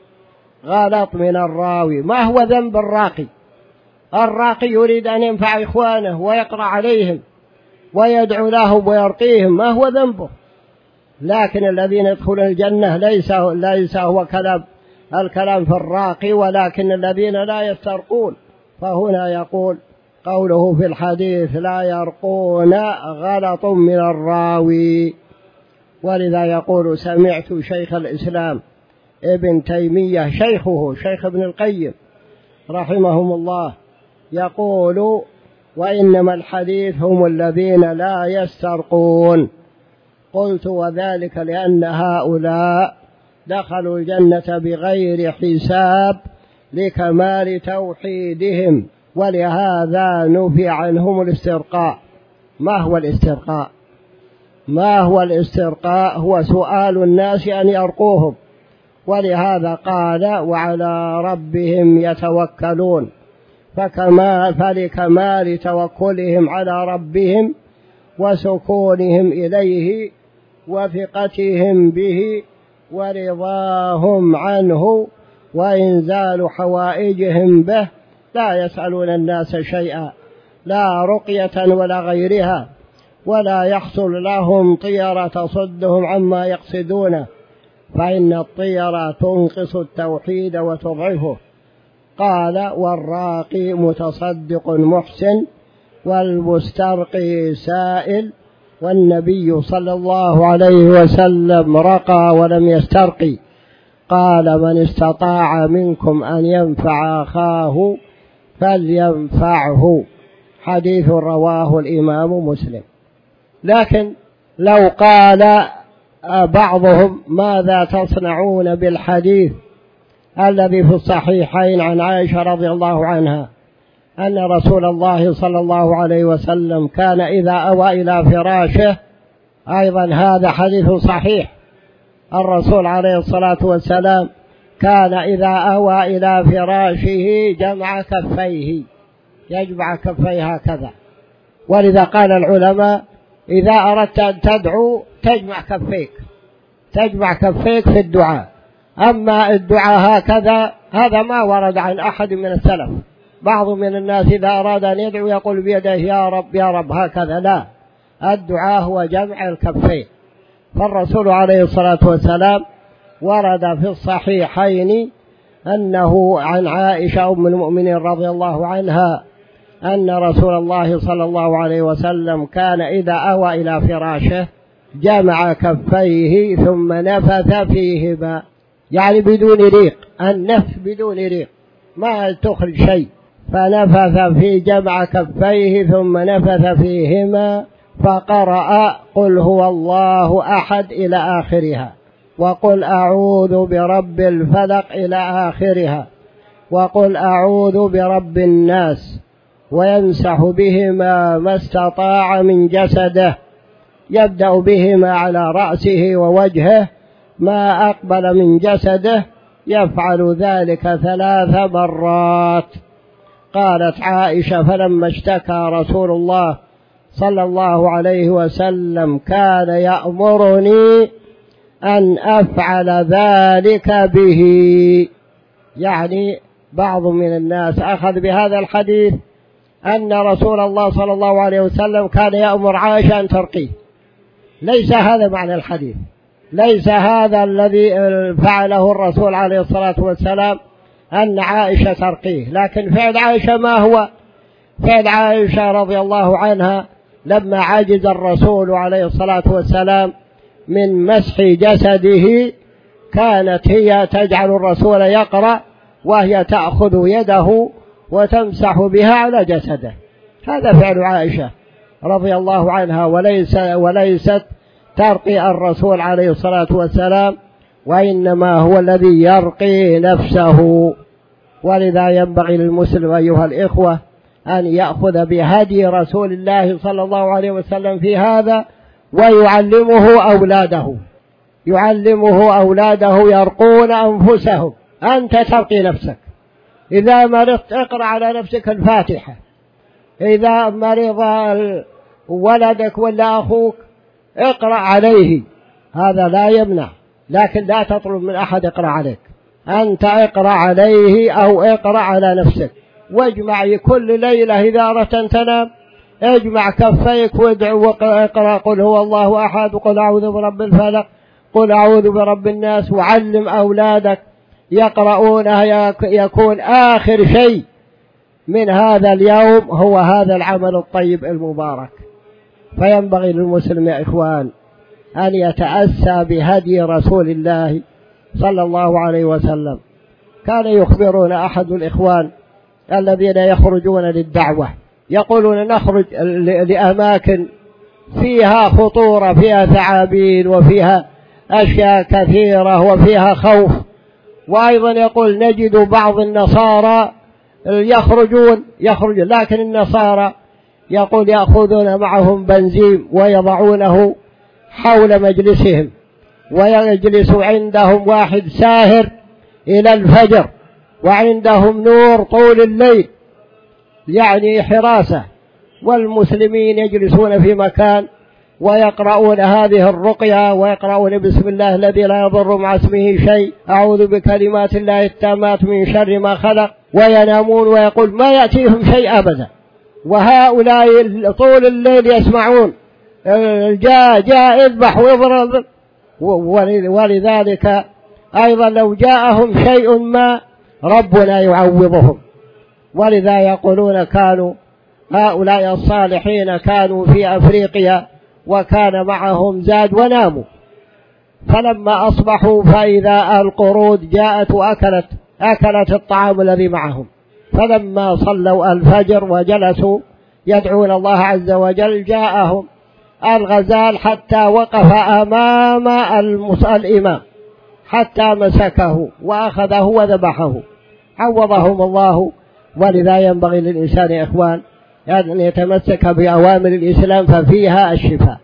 غلط من الراوي. ما هو ذنب الراقي؟ الراقي يريد أن ينفع إخوانه ويقرأ عليهم ويدعو لهم ويرقيهم، ما هو ذنبه؟ لكن الذين يدخلون الجنة ليس, ليس هو كلام الكلام في الراقي، ولكن الذين لا يسترقون. فهنا يقول قوله في الحديث لا يرقون غلط من الراوي. ولذا يقول سمعت شيخ الإسلام ابن تيمية شيخه شيخ ابن القيم رحمهم الله يقول وإنما الحديث هم الذين لا يسترقون. قلت وذلك لأن هؤلاء دخلوا الجنة بغير حساب لكمال توحيدهم، ولهذا نفي عنهم الاسترقاء. ما هو الاسترقاء؟ ما هو الاسترقاء؟ هو سؤال الناس أن يرقوهم، ولهذا قال وعلى ربهم يتوكلون، فكما فلكمال توكلهم على ربهم وسكونهم إليه وثقتهم به ورضاهم عنه وإنزال حوائجهم به لا يسألون الناس شيئا، لا رقية ولا غيرها، ولا يحصل لهم طيرة تصدهم عما يقصدونه، فإن الطيرة تنقص التوحيد وتضعفه. قال والراقي متصدق محسن والمسترقي سائل، والنبي صلى الله عليه وسلم رقى ولم يسترقي. قال من استطاع منكم أن ينفع أخاه فلينفعه. حديث رواه الإمام مسلم. لكن لو قال بعضهم ماذا تصنعون بالحديث الذي في الصحيحين عن عائشة رضي الله عنها أن رسول الله صلى الله عليه وسلم كان إذا أوى إلى فراشه، أيضا هذا حديث صحيح، الرسول عليه الصلاة والسلام كان إذا أوى إلى فراشه جمع كفيه، يجمع كفيه هكذا. ولذا قال العلماء إذا أردت أن تدعو تجمع كفيك، تجمع كفيك في الدعاء. أما الدعاء هكذا هذا ما ورد عن أحد من السلف. بعض من الناس إذا أراد أن يدعو يقول بيده يا رب يا رب هكذا، لا، الدعاء هو جمع الكفين. فالرسول عليه الصلاة والسلام ورد في الصحيحين أنه عن عائشة أم المؤمنين رضي الله عنها أن رسول الله صلى الله عليه وسلم كان إذا أوى إلى فراشه جمع كفيه ثم نفث فيهما، يعني بدون ريق، النفث بدون ريق ما تخرج شيء، فنفث في جمع كفيه ثم نفث فيهما فقرأ قل هو الله أحد إلى آخرها، وقل أعوذ برب الفلق إلى آخرها، وقل أعوذ برب الناس، ويمسح بهما ما استطاع من جسده، يبدأ بهما على رأسه ووجهه ما أقبل من جسده، يفعل ذلك ثلاث مرات. قالت عائشة فلما اشتكى رسول الله صلى الله عليه وسلم كان يأمرني أن أفعل ذلك به. يعني بعض من الناس أخذ بهذا الحديث أن رسول الله صلى الله عليه وسلم كان يأمر عائشة أن ترقيه. ليس هذا معنى الحديث، ليس هذا الذي فعله الرسول عليه الصلاة والسلام أن عائشة ترقيه، لكن فعل عائشة ما هو؟ فعل عائشة رضي الله عنها لما عجز الرسول عليه الصلاة والسلام من مسح جسده كانت هي تجعل الرسول يقرأ وهي تأخذ يده وتمسح بها على جسده. هذا فعل عائشة رضي الله عنها، وليس وليست ترقي الرسول عليه الصلاة والسلام، وإنما هو الذي يرقي نفسه. ولذا ينبغي للمسلم أيها الإخوة أن يأخذ بهدي رسول الله صلى الله عليه وسلم في هذا، ويعلمه أولاده، يعلمه أولاده يرقون أنفسهم. أنت ترقي نفسك، إذا مرضت اقرأ على نفسك الفاتحة، إذا مرض ولدك ولا أخوك اقرأ عليه، هذا لا يمنع، لكن لا تطلب من أحد اقرأ عليك، أنت اقرأ عليه أو اقرأ على نفسك. واجمع كل ليلة إذا أردت أن تنام اجمع كفيك وادعو واقرأ قل هو الله أحد، وقل أعوذ برب الفلق، قل أعوذ برب الناس، وعلم أولادك يقرؤونها، يكون آخر شيء من هذا اليوم هو هذا العمل الطيب المبارك. فينبغي للمسلم يا إخوان أن يتأسى بهدي رسول الله صلى الله عليه وسلم. كان يخبرون أحد الإخوان الذين يخرجون للدعوة يقولون نخرج لأماكن فيها خطورة، فيها ثعابين وفيها أشياء كثيرة وفيها خوف، وأيضا يقول نجد بعض النصارى يخرجون يخرج لكن النصارى يقول يأخذون معهم بنزين ويضعونه حول مجلسهم، ويجلس عندهم واحد ساهر إلى الفجر، وعندهم نور طول الليل، يعني حراسة، والمسلمين يجلسون في مكان ويقرؤون هذه الرقية، ويقرؤون بسم الله الذي لا يضر مع اسمه شيء، أعوذ بكلمات الله التامات من شر ما خلق، وينامون ويقول ما يأتيهم شيء أبدا. وهؤلاء طول الليل يسمعون جاء جاء اذبح واضرب، ولذلك أيضا لو جاءهم شيء ما ربنا يعوضهم. ولذا يقولون كانوا هؤلاء الصالحين كانوا في أفريقيا وكان معهم زاد وناموا، فلما أصبحوا فإذا القرود جاءت وأكلت أكلت الطعام الذي معهم، فلما صلوا الفجر وجلسوا يدعون الله عز وجل جاءهم الغزال حتى وقف أمام الإمام حتى مسكه وأخذه وذبحه، عوضهم الله ولذا ينبغي للإنسان يا إخوان أن يتمسك بأوامر الإسلام، ففيها الشفاء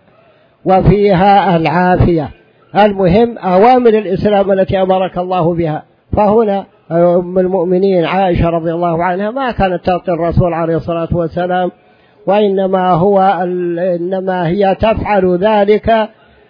وفيها العافية. المهم أوامر الإسلام التي أمرك الله بها. فهنا أم المؤمنين عائشة رضي الله عنها ما كانت تعطي الرسول عليه الصلاة والسلام، وإنما هو إنما هي تفعل ذلك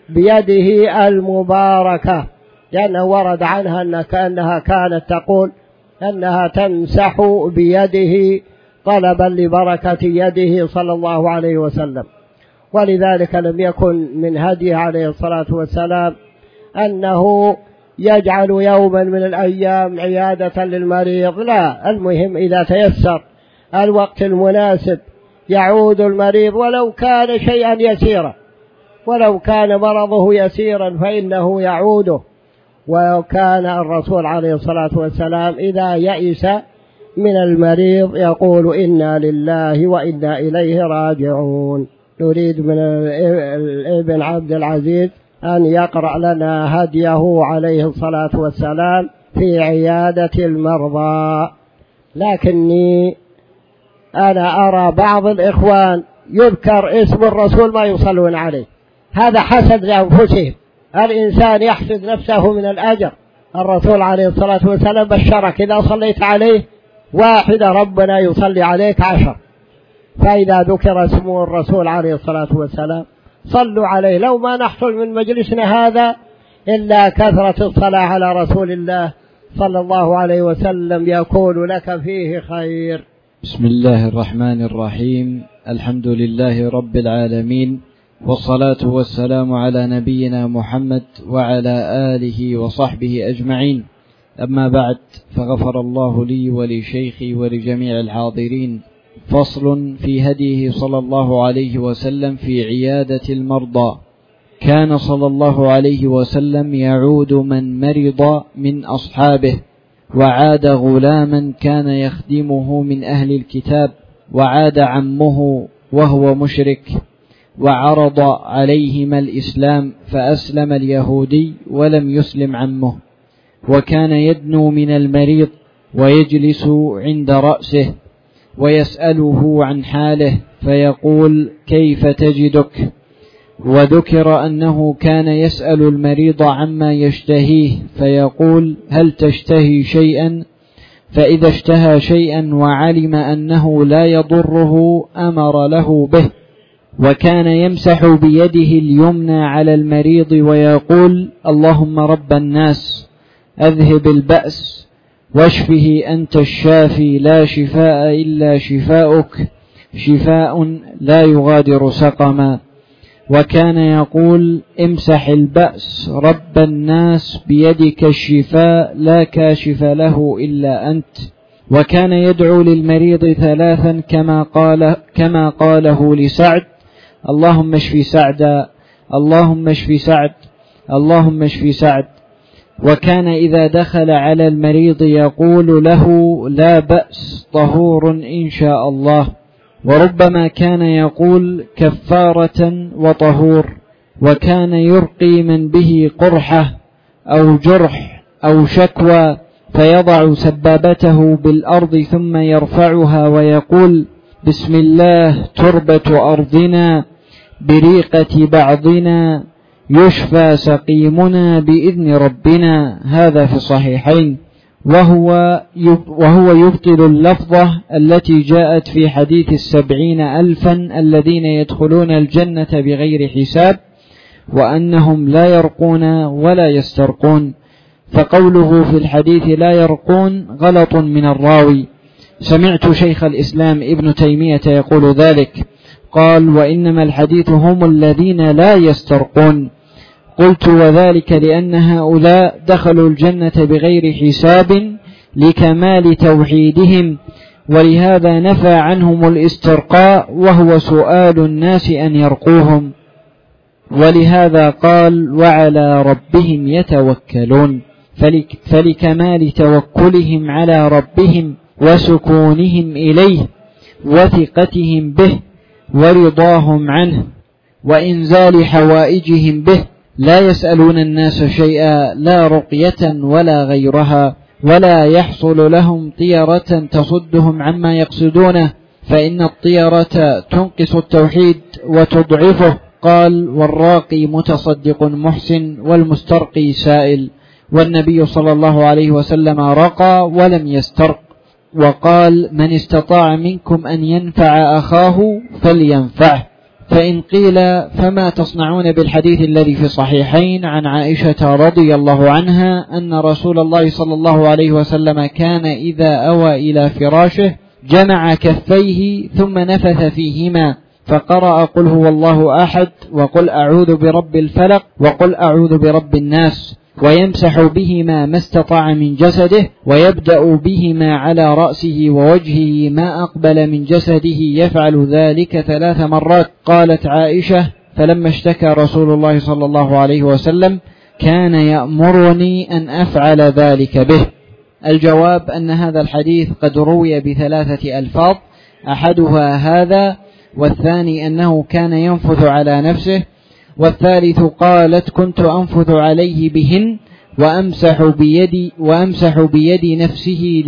بيده المباركة، لأنه ورد عنها أنها كانت تقول أنها تمسح بيده طلبا لبركة يده صلى الله عليه وسلم. ولذلك لم يكن من هديه عليه الصلاة والسلام أنه يجعل يوما من الأيام عيادة للمريض، لا، المهم إذا تيسر الوقت المناسب يعود المريض ولو كان شيئا يسيرا، ولو كان مرضه يسيرا فإنه يعوده. وكان الرسول عليه الصلاة والسلام إذا يئس من المريض يقول إنا لله وإنا إليه راجعون. نريد من ابن عبد العزيز أن يقرأ لنا هديه عليه الصلاة والسلام في عيادة المرضى. لكني أنا أرى بعض الإخوان يذكر اسم الرسول ما يصلون عليه، هذا حسد لأنفسهم. الإنسان يحسد نفسه من الأجر. الرسول عليه الصلاة والسلام بشرك إذا صليت عليه واحدة ربنا يصلي عليك عشر. فإذا ذكر اسم الرسول عليه الصلاة والسلام صلوا عليه. لو ما نحصل من مجلسنا هذا إلا كثرة الصلاة على رسول الله صلى الله عليه وسلم يكون لك فيه خير. بسم الله الرحمن الرحيم. الحمد لله رب العالمين، والصلاة والسلام على نبينا محمد وعلى آله وصحبه أجمعين. أما بعد، فغفر الله لي ولشيخي ولجميع الحاضرين. فصل في هديه صلى الله عليه وسلم في عيادة المرضى. كان صلى الله عليه وسلم يعود من مرض من أصحابه، وعاد غلاما كان يخدمه من أهل الكتاب، وعاد عمه وهو مشرك، وعرض عليهما الإسلام فأسلم اليهودي ولم يسلم عمه، وكان يدنو من المريض ويجلس عند رأسه ويسأله عن حاله فيقول كيف تجدك. وذكر أنه كان يسأل المريض عما يشتهيه فيقول هل تشتهي شيئا، فإذا اشتهى شيئا وعلم أنه لا يضره أمر له به. وكان يمسح بيده اليمنى على المريض ويقول اللهم رب الناس أذهب البأس واشفه أنت الشافي لا شفاء إلا شفاؤك شفاء لا يغادر سقما. وكان يقول امسح البأس رب الناس بيدك الشفاء لا كاشف له إلا أنت. وكان يدعو للمريض ثلاثا كما قال كما قاله لسعد اللهم اشف سعدا اللهم اشف سعد اللهم اشف سعد. وكان إذا دخل على المريض يقول له لا بأس طهور إن شاء الله. وربما كان يقول كفارة وطهور. وكان يرقي من به قرحة أو جرح أو شكوى فيضع سبابته بالأرض ثم يرفعها ويقول بسم الله تربة أرضنا بريقة بعضنا يشفى سقيمنا بإذن ربنا. هذا في الصحيحين. وهو وهو يبطل اللفظة التي جاءت في حديث السبعين ألفا الذين يدخلون الجنة بغير حساب، وأنهم لا يرقون ولا يسترقون. فقوله في الحديث لا يرقون غلط من الراوي. سمعت شيخ الإسلام ابن تيمية يقول ذلك، قال وإنما الحديث هم الذين لا يسترقون. قلت وذلك لأن هؤلاء دخلوا الجنة بغير حساب لكمال توحيدهم، ولهذا نفى عنهم الاسترقاء وهو سؤال الناس أن يرقوهم. ولهذا قال وعلى ربهم يتوكلون، فلك فلكمال توكلهم على ربهم وسكونهم إليه وثقتهم به ورضاهم عنه وإنزال حوائجهم به لا يسألون الناس شيئا لا رقية ولا غيرها، ولا يحصل لهم طيرة تصدهم عما يقصدونه، فإن الطيرة تنقص التوحيد وتضعفه. قال: والراقي متصدق محسن والمسترقي سائل. والنبي صلى الله عليه وسلم رقى ولم يسترق. وقال: من استطاع منكم أن ينفع أخاه فلينفعه. فإن قيل: فما تصنعون بالحديث الذي في الصحيحين عن عائشة رضي الله عنها أن رسول الله صلى الله عليه وسلم كان إذا أوى إلى فراشه جمع كفيه ثم نفث فيهما فقرأ قل هو الله أحد وقل أعوذ برب الفلق وقل أعوذ برب الناس، ويمسح بهما ما استطاع من جسده، ويبدأ بهما على رأسه ووجهه ما أقبل من جسده، يفعل ذلك ثلاث مرات. قالت عائشة: فلما اشتكى رسول الله صلى الله عليه وسلم كان يأمرني أن أفعل ذلك به. الجواب أن هذا الحديث قد روي بثلاثة ألفاظ، أحدها هذا، والثاني أنه كان ينفث على نفسه، والثالث قالت كنت أنفث عليه بهن وأمسح بيدي, وأمسح بيدي نفسه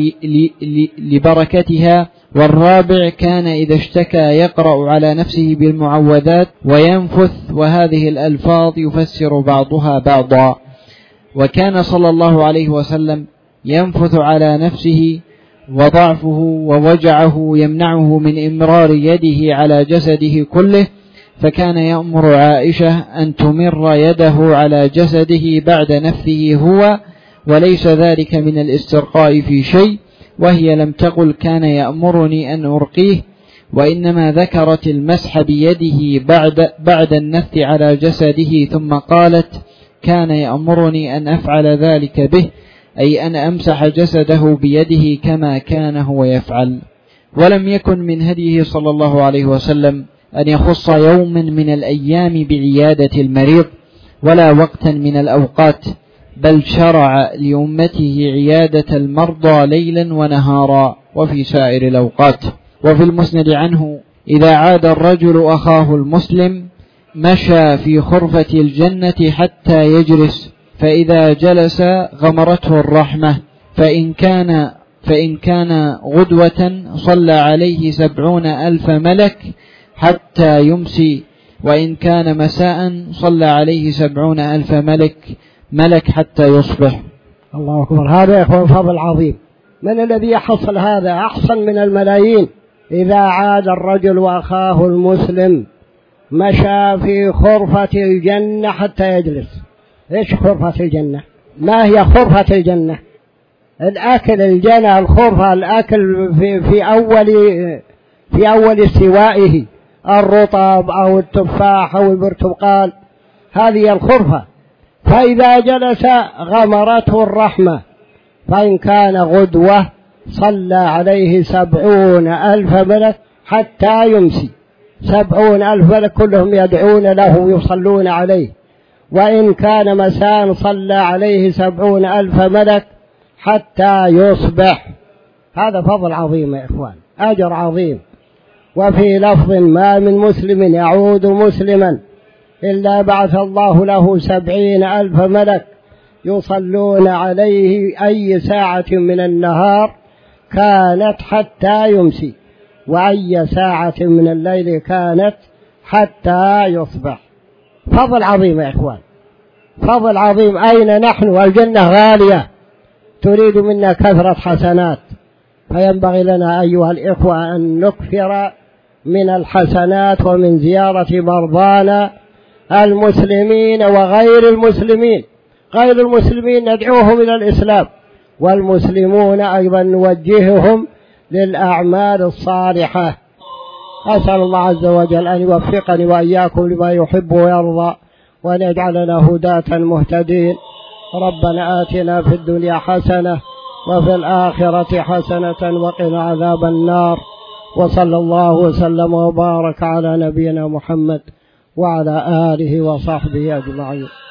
لبركتها، والرابع كان إذا اشتكى يقرأ على نفسه بالمعوذات وينفث. وهذه الألفاظ يفسر بعضها بعضا. وكان صلى الله عليه وسلم ينفث على نفسه، وضعفه ووجعه يمنعه من إمرار يده على جسده كله، فكان يأمر عائشة أن تمر يده على جسده بعد نفثه هو، وليس ذلك من الاسترقاء في شيء، وهي لم تقل كان يأمرني أن أرقيه، وإنما ذكرت المسح بيده بعد, بعد النفث على جسده، ثم قالت كان يأمرني أن أفعل ذلك به، أي أن أمسح جسده بيده كما كان هو يفعل. ولم يكن من هديه صلى الله عليه وسلم أن يخص يوما من الأيام بعيادة المريض ولا وقتا من الأوقات، بل شرع لأمته عيادة المرضى ليلا ونهارا وفي سائر الأوقات. وفي المسند عنه: إذا عاد الرجل أخاه المسلم مشى في خرفة الجنة حتى يجلس، فإذا جلس غمرته الرحمة، فإن كان, فإن كان غدوة صلى عليه سبعون ألف ملك حتى يمسي، وإن كان مساء صلى عليه سبعون ألف ملك ملك حتى يصبح. الله أكبر. هذا يا أخوان فضل عظيم. من الذي يحصل هذا؟ أحسن من الملايين. إذا عاد الرجل وأخاه المسلم مشى في خرفة الجنة حتى يجلس. إيش خرفة الجنة؟ ما هي خرفة الجنة؟ الأكل الجنة، الخرفة الأكل في, في أول في أول استوائه، الرطب أو التفاح أو البرتقال، هذه الخرفة. فإذا جلس غمرته الرحمة، فإن كان غدوة صلى عليه سبعون ألف ملك حتى يمسي. سبعون ألف ملك كلهم يدعون له يصلون عليه. وإن كان مساء صلى عليه سبعون ألف ملك حتى يصبح. هذا فضل عظيم يا إخوان، أجر عظيم. وفي لفظ: ما من مسلم يعود مسلما إلا بعث الله له سبعين ألف ملك يصلون عليه أي ساعة من النهار كانت حتى يمسي، وأي ساعة من الليل كانت حتى يصبح. فضل عظيم يا إخوان، فضل عظيم. أين نحن والجنة غالية تريد منا كثرة حسنات، فينبغي لنا أيها الإخوة أن نكثر من الحسنات ومن زيارة مرضانا المسلمين وغير المسلمين. غير المسلمين ندعوهم إلى الإسلام، والمسلمون أيضا نوجههم للأعمال الصالحة. أسأل الله عز وجل أن يوفقني وإياكم لما يحب ويرضى، وأن يجعلنا هداة مهتدين. ربنا آتنا في الدنيا حسنة وفي الآخرة حسنة وقنا عذاب النار. وصلى الله وسلم وبارك على نبينا محمد وعلى آله وصحبه أجمعين.